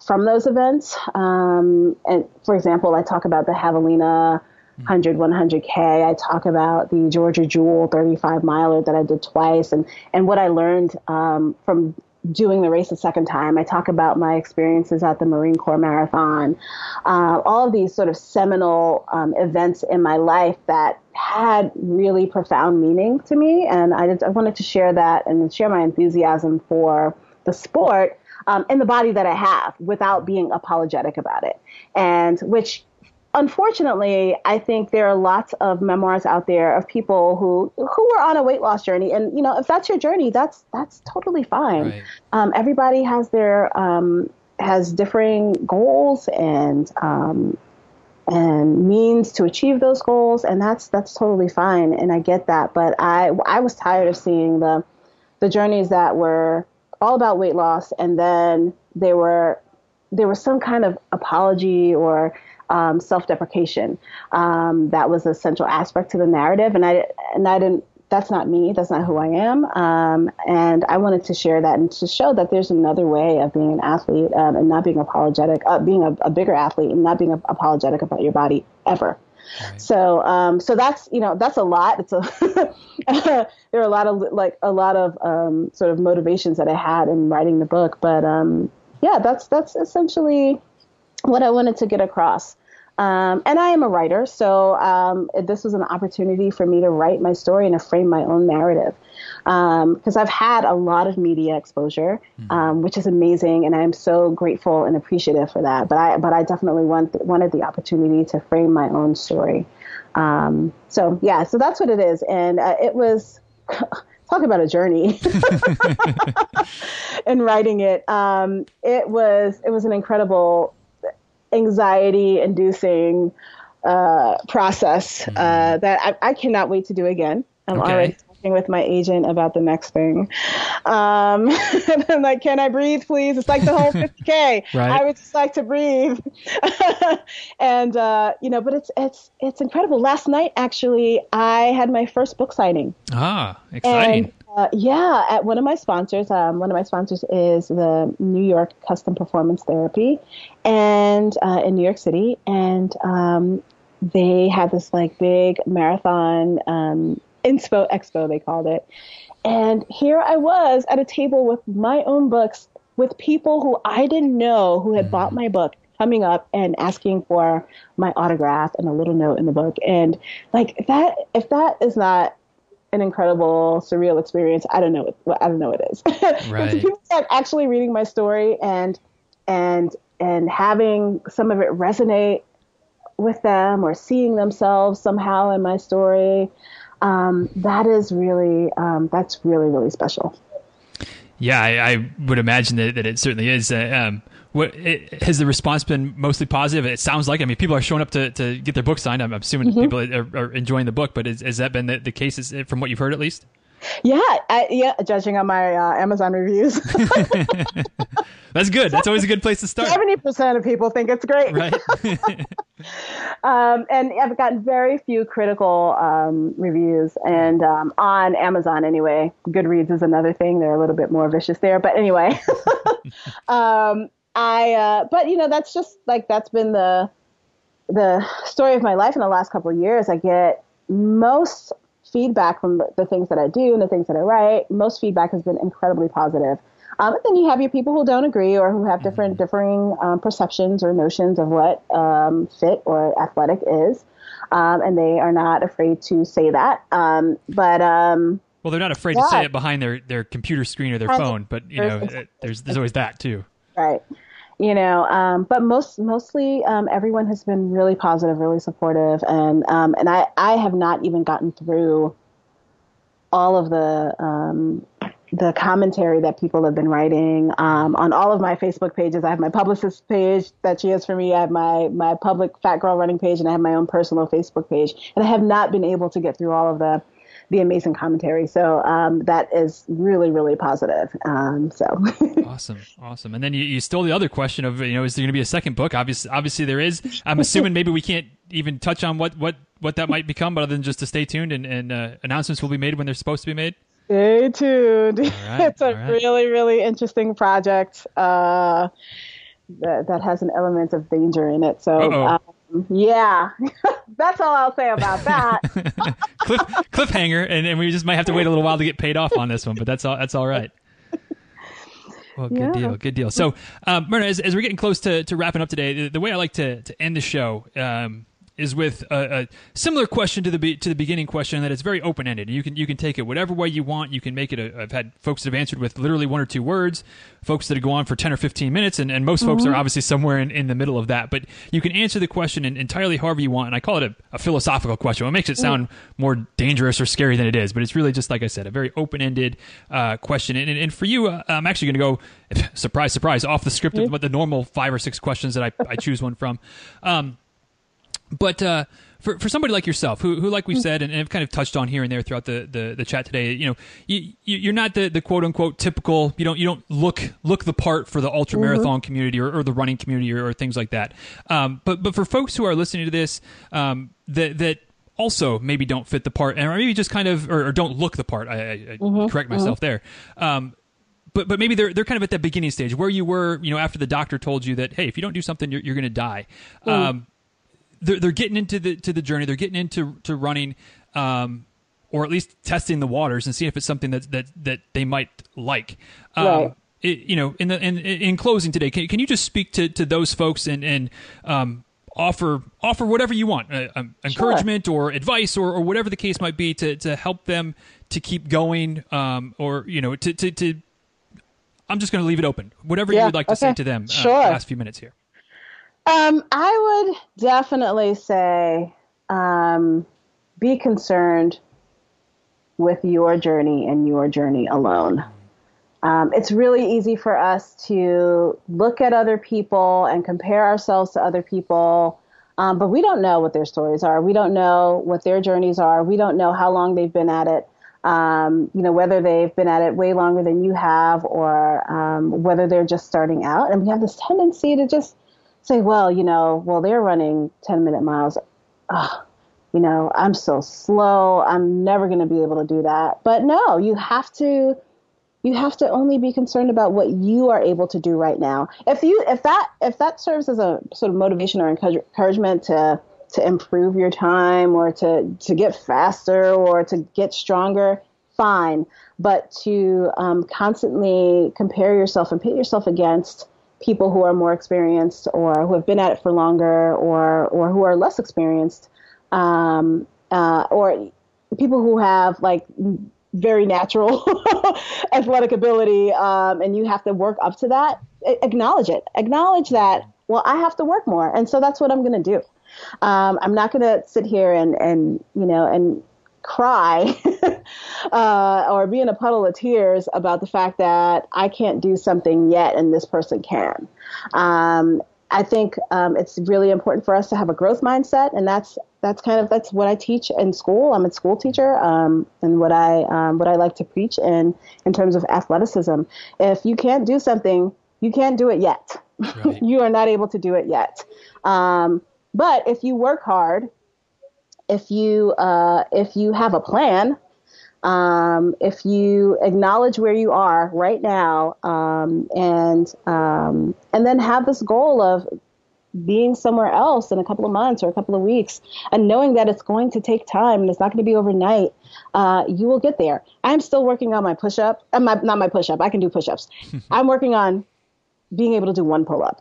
from those events. Um, and for example, I talk about the Javelina one hundred, one hundred K. I talk about the Georgia Jewel thirty-five miler that I did twice, and, and what I learned um, from doing the race a second time. I talk about my experiences at the Marine Corps Marathon, uh, all of these sort of seminal um, events in my life that had really profound meaning to me. And I, just, I wanted to share that and share my enthusiasm for the sport um, in the body that I have without being apologetic about it. And which, unfortunately, I think there are lots of memoirs out there of people who who were on a weight loss journey. And, you know, if that's your journey, that's that's totally fine. Right. Um, everybody has their um, has differing goals and um, and means to achieve those goals. And that's that's totally fine. And I get that. But I I was tired of seeing the the journeys that were all about weight loss. And then they were there was some kind of apology or Um, self-deprecation. Um, that was a central aspect to the narrative. And I, and I didn't, that's not me. That's not who I am. Um, and I wanted to share that and to show that there's another way of being an athlete um, and not being apologetic, uh, being a, a bigger athlete and not being apologetic about your body ever. Right. So, um, so that's, you know, that's a lot. It's a, there are a lot of like a lot of um, sort of motivations that I had in writing the book. But um, yeah, that's, that's essentially what I wanted to get across. Um, and I am a writer, so um, this was an opportunity for me to write my story and to frame my own narrative. Because um, I've had a lot of media exposure, mm-hmm. um, which is amazing, and I am so grateful and appreciative for that. But I, but I definitely want, wanted the opportunity to frame my own story. Um, so yeah, so that's what it is, and uh, it was. Talk about a journey in writing it. Um, it was it was an incredible, anxiety-inducing uh, process uh, that I, I cannot wait to do again. I'm okay. already talking with my agent about the next thing. Um, and I'm like, can I breathe, please? It's like the whole fifty K. Right. I would just like to breathe. and uh, you know, but it's it's it's incredible. Last night, actually, I had my first book signing. Ah, exciting. And, Uh, yeah, at one of my sponsors. Um, one of my sponsors is the New York Custom Performance Therapy, and uh, in New York City, and um, they had this like big marathon um, inspo expo, they called it. And here I was at a table with my own books, with people who I didn't know who had mm. bought my book, coming up and asking for my autograph and a little note in the book, and like that. If that is not an incredible, surreal experience, I don't know what I don't know what it is. Right. People are actually reading my story and and and having some of it resonate with them or seeing themselves somehow in my story. Um, that is really um, that's really really special. Yeah, I, I would imagine that, that it certainly is. Uh, um, what it, has the response been mostly positive? It sounds like. I mean, people are showing up to, to get their book signed. I'm assuming mm-hmm. people are, are enjoying the book, but is, has that been the, the case is, from what you've heard at least? Yeah, I, yeah. Judging on my uh, Amazon reviews, that's good. That's always a good place to start. Seventy percent of people think it's great, right? um, and I've gotten very few critical um, reviews, and um, on Amazon anyway. Goodreads is another thing; they're a little bit more vicious there. But anyway, um, I. Uh, but you know, that's just like that's been the the story of my life in the last couple of years. I get most feedback from the, the things that I do and the things that I write. Most feedback has been incredibly positive. Um, and then you have your people who don't agree or who have different differing um, perceptions or notions of what um, fit or athletic is. Um, and they are not afraid to say that. Um, but um, well, they're not afraid yeah. to say it behind their, their computer screen or their phone. But, you know, there's there's always that, too. Right. You know, um, but most mostly um, everyone has been really positive, really supportive. And um, and I, I have not even gotten through all of the um, the commentary that people have been writing um, on all of my Facebook pages. I have my publicist page that she has for me. I have my, my public Fat Girl Running page, and I have my own personal Facebook page. And I have not been able to get through all of the the amazing commentary. So um, that is really, really positive. Um, so awesome. Awesome. And then you, you stole the other question of, you know, is there going to be a second book? Obviously, obviously there is. I'm assuming maybe we can't even touch on what, what, what that might become, but other than just to stay tuned and, and uh, announcements will be made when they're supposed to be made. Stay tuned. Right, it's a right. really, really interesting project. Uh, that, that has an element of danger in it. So, Uh-oh. um, yeah, that's all I'll say about that. Cliff, cliffhanger, and, and we just might have to wait a little while to get paid off on this one, but that's all. That's all right. Well, good Yeah. deal, good deal. So, um, Myrna, as, as we're getting close to, to wrapping up today, the, the way I like to, to end the show um, is with a, a similar question to the be, to the beginning question, that it's very open ended. You can you can take it whatever way you want. You can make it. A, I've had folks that have answered with literally one or two words, folks that go on for ten or fifteen minutes, and, and most mm-hmm. folks are obviously somewhere in, in the middle of that. But you can answer the question in, entirely however you want, and I call it a, a philosophical question. What makes it sound more dangerous or scary than it is, but it's really just, like I said, a very open ended uh, question. And, and, and for you, uh, I'm actually going to go, surprise, surprise, off the script of what the normal five or six questions that I, I choose one from. Um, but uh, for for somebody like yourself, who, who like we've said, and, and have kind of touched on here and there throughout the, the, the chat today, you know, you, you're not the, the quote unquote typical. You don't you don't look look the part for the ultra marathon mm-hmm. community or, or the running community or, or things like that. Um, but but for folks who are listening to this, um, that that also maybe don't fit the part, and or maybe just kind of or, or don't look the part. I, I, I mm-hmm. correct myself mm-hmm. there. Um, But but maybe they're they're kind of at that beginning stage where you were, you know, after the doctor told you that, hey, if you don't do something, you're you're going to die. Mm. Um, they're they're getting into the to the journey. They're getting into to running, um, or at least testing the waters and seeing if it's something that that that they might like. Um, right. It, you know, in the in in closing today, can can you just speak to, to those folks and and um, offer offer whatever you want, uh, um, encouragement sure. or advice or, or whatever the case might be to to help them to keep going, um, or you know to to to I'm just going to leave it open. Whatever yeah, you would like to okay. say to them uh, sure. the last few minutes here. Um, I would definitely say um, be concerned with your journey and your journey alone. Um, it's really easy for us to look at other people and compare ourselves to other people, um, but we don't know what their stories are. We don't know what their journeys are. We don't know how long they've been at it. Um, you know, whether they've been at it way longer than you have, or um, whether they're just starting out. And we have this tendency to just say, well, you know, well, they're running ten minute miles. Oh, you know, I'm so slow. I'm never going to be able to do that. But no, you have to, you have to only be concerned about what you are able to do right now. If you, if that, if that serves as a sort of motivation or encouragement to to improve your time or to, to get faster or to get stronger, fine. But to um, constantly compare yourself and pit yourself against people who are more experienced or who have been at it for longer or or who are less experienced, um, uh, or people who have like very natural athletic ability, um, and you have to work up to that, acknowledge it. Acknowledge that, well, I have to work more. And so that's what I'm going to do. Um, I'm not going to sit here and, and, you know, and cry uh, or be in a puddle of tears about the fact that I can't do something yet and this person can. Um, I think um, it's really important for us to have a growth mindset, and that's that's kind of that's what I teach in school. I'm a school teacher, um, and what I um, what I like to preach in in terms of athleticism. If you can't do something, you can't do it yet. Right. You are not able to do it yet. Um, But if you work hard, if you uh, if you have a plan, um, if you acknowledge where you are right now, um, and um, and then have this goal of being somewhere else in a couple of months or a couple of weeks, and knowing that it's going to take time and it's not going to be overnight, uh, you will get there. I'm still working on my push-up. Uh, my, not my push-up. I can do push-ups. I'm working on being able to do one pull-up.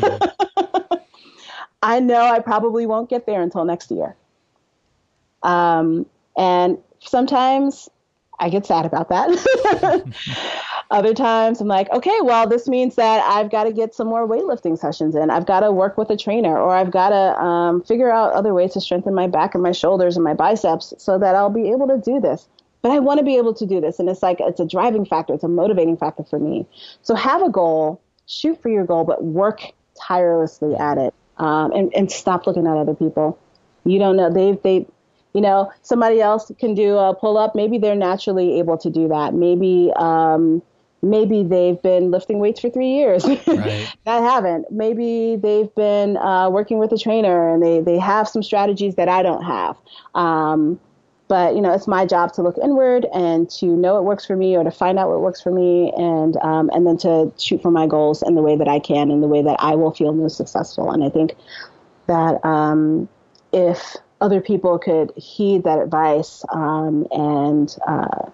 I know I probably won't get there until next year. Um, and sometimes I get sad about that. Other times I'm like, okay, well, this means that I've got to get some more weightlifting sessions in. I've got to work with a trainer, or I've got to um, figure out other ways to strengthen my back and my shoulders and my biceps so that I'll be able to do this. But I want to be able to do this. And it's like, it's a driving factor. It's a motivating factor for me. So have a goal, shoot for your goal, but work tirelessly at it. Um, and, and stop looking at other people. You don't know. They, they, you know, somebody else can do a pull up. Maybe they're naturally able to do that. Maybe, um, maybe they've been lifting weights for three years. Right. I haven't. Maybe they've been uh, working with a trainer and they, they have some strategies that I don't have. Um, but, you know, it's my job to look inward and to know what works for me, or to find out what works for me, and um, and then to shoot for my goals in the way that I can, in the way that I will feel most successful. And I think that um, if other people could heed that advice um, and uh,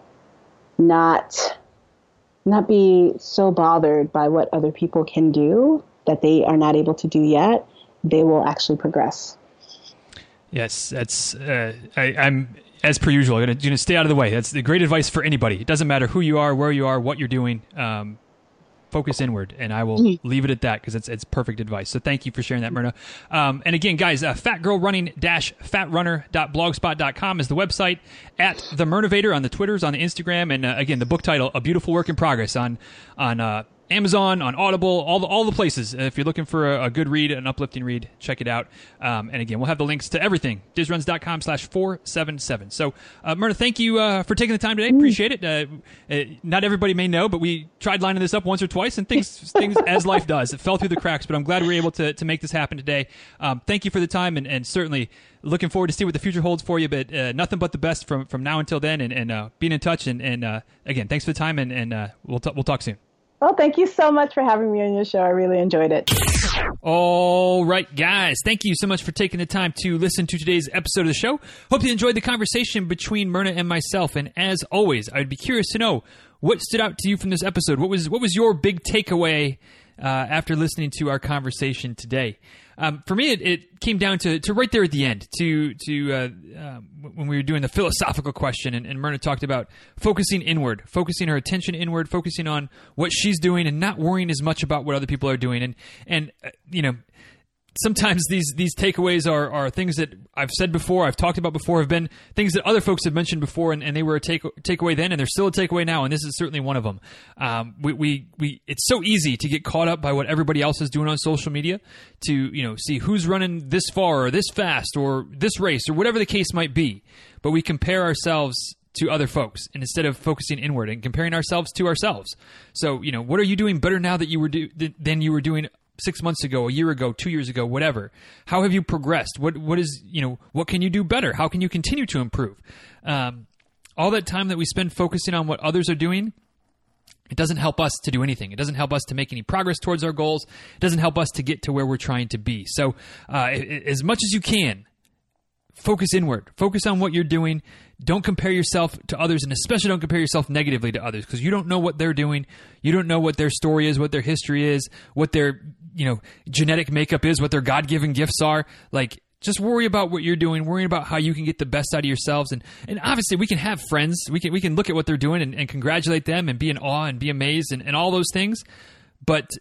not not be so bothered by what other people can do that they are not able to do yet, they will actually progress. Yes, that's uh, I, I'm as per usual going to stay out of the way. That's the great advice for anybody. It doesn't matter who you are, where you are, what you're doing. Um, focus inward, and I will mm-hmm. leave it at that, because it's it's perfect advice. So thank you for sharing that, Myrna. Um, and again, guys, uh, fatgirlrunning dash fatrunner dot blogspot dot com is the website. At the Myrnavator on the Twitters, on the Instagram, and uh, again, the book title, A Beautiful Work in Progress, on on uh, Amazon, on Audible, all the all the places. If you're looking for a, a good read, an uplifting read, check it out. Um, and again, we'll have the links to everything, dizruns dot com slash four seven seven. So, uh, Myrna, thank you uh, for taking the time today. Appreciate it. Uh, uh, not everybody may know, but we tried lining this up once or twice, and things, things as life does, it fell through the cracks. But I'm glad we were able to to make this happen today. Um, thank you for the time, and, and certainly looking forward to see what the future holds for you. But uh, nothing but the best from, from now until then, and, and uh, being in touch. And, and uh, again, thanks for the time, and, and uh, we'll t- we'll talk soon. Well, thank you so much for having me on your show. I really enjoyed it. All right, guys. Thank you so much for taking the time to listen to today's episode of the show. Hope you enjoyed the conversation between Myrna and myself. And as always, I'd be curious to know what stood out to you from this episode. What was what was your big takeaway uh, after listening to our conversation today? Um, for me, it, it came down to, to right there at the end, to to uh, um, when we were doing the philosophical question, and, and Myrna talked about focusing inward, focusing her attention inward, focusing on what she's doing, and not worrying as much about what other people are doing. And and uh, you know, sometimes these these takeaways are, are things that I've said before, I've talked about before, have been things that other folks have mentioned before, and, and they were a take takeaway then, and they're still a takeaway now, and this is certainly one of them. Um, we, we we it's so easy to get caught up by what everybody else is doing on social media, to you know see who's running this far or this fast or this race or whatever the case might be, but we compare ourselves to other folks, and instead of focusing inward and comparing ourselves to ourselves. So you know, what are you doing better now that you were do, than you were doing six months ago, a year ago, two years ago, whatever? How have you progressed? What what is you know what can you do better? How can you continue to improve? Um, all that time that we spend focusing on what others are doing, it doesn't help us to do anything. It doesn't help us to make any progress towards our goals. It doesn't help us to get to where we're trying to be. So, uh, as much as you can, focus inward. Focus on what you're doing. Don't compare yourself to others, and especially don't compare yourself negatively to others, because you don't know what they're doing. You don't know what their story is, what their history is, what their you know genetic makeup is, what their God-given gifts are. Like, just worry about what you're doing. Worry about how you can get the best out of yourselves. And and obviously, we can have friends. We can we can look at what they're doing and, and congratulate them and be in awe and be amazed and, and all those things. But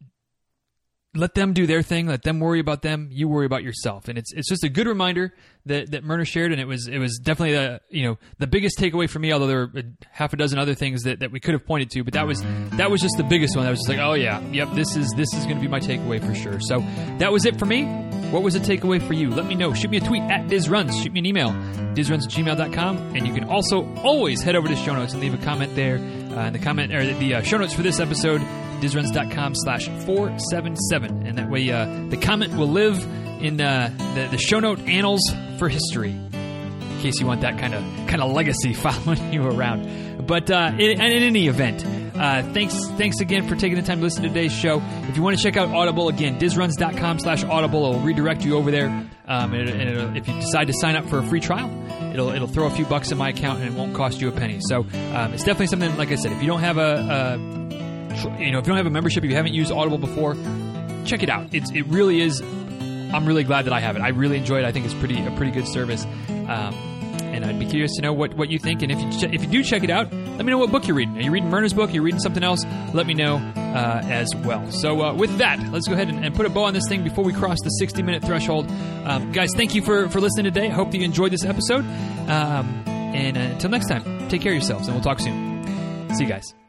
let them do their thing. Let them worry about them. You worry about yourself. And it's it's just a good reminder that, that Myrna shared, and it was it was definitely the you know the biggest takeaway for me. Although there were a half a dozen other things that, that we could have pointed to, but that was that was just the biggest one. I was just like, oh yeah, yep, this is this is going to be my takeaway for sure. So that was it for me. What was a takeaway for you? Let me know. Shoot me a tweet at DizRuns. Shoot me an email, dizruns at gmail dot com, and you can also always head over to show notes and leave a comment there. Uh, in the comment or the uh, show notes for this episode, dizruns dot com slash four seven seven, and that way uh, the comment will live in uh, the, the show note annals for history, in case you want that kind of kind of legacy following you around. But uh, in, in any event, uh, thanks thanks again for taking the time to listen to today's show. If you want to check out Audible, again, dizruns dot com slash audible. It will redirect you over there. Um, and, and it'll, if you decide to sign up for a free trial, it'll it'll throw a few bucks in my account, and it won't cost you a penny. So um, it's definitely something, like I said, if you don't have a, a you know if you don't have a membership, if you haven't used Audible before, check it out. It's it really is. I'm really glad that I have it. I really enjoy it. I think it's pretty a pretty good service. Um, And I'd be curious to know what, what you think. And if you ch- if you do check it out, let me know what book you're reading. Are you reading Myrna's book? Are you reading something else? Let me know uh, as well. So uh, with that, let's go ahead and, and put a bow on this thing before we cross the sixty-minute threshold. Um, guys, thank you for, for listening today. I hope that you enjoyed this episode. Um, and uh, until next time, take care of yourselves, and we'll talk soon. See you guys.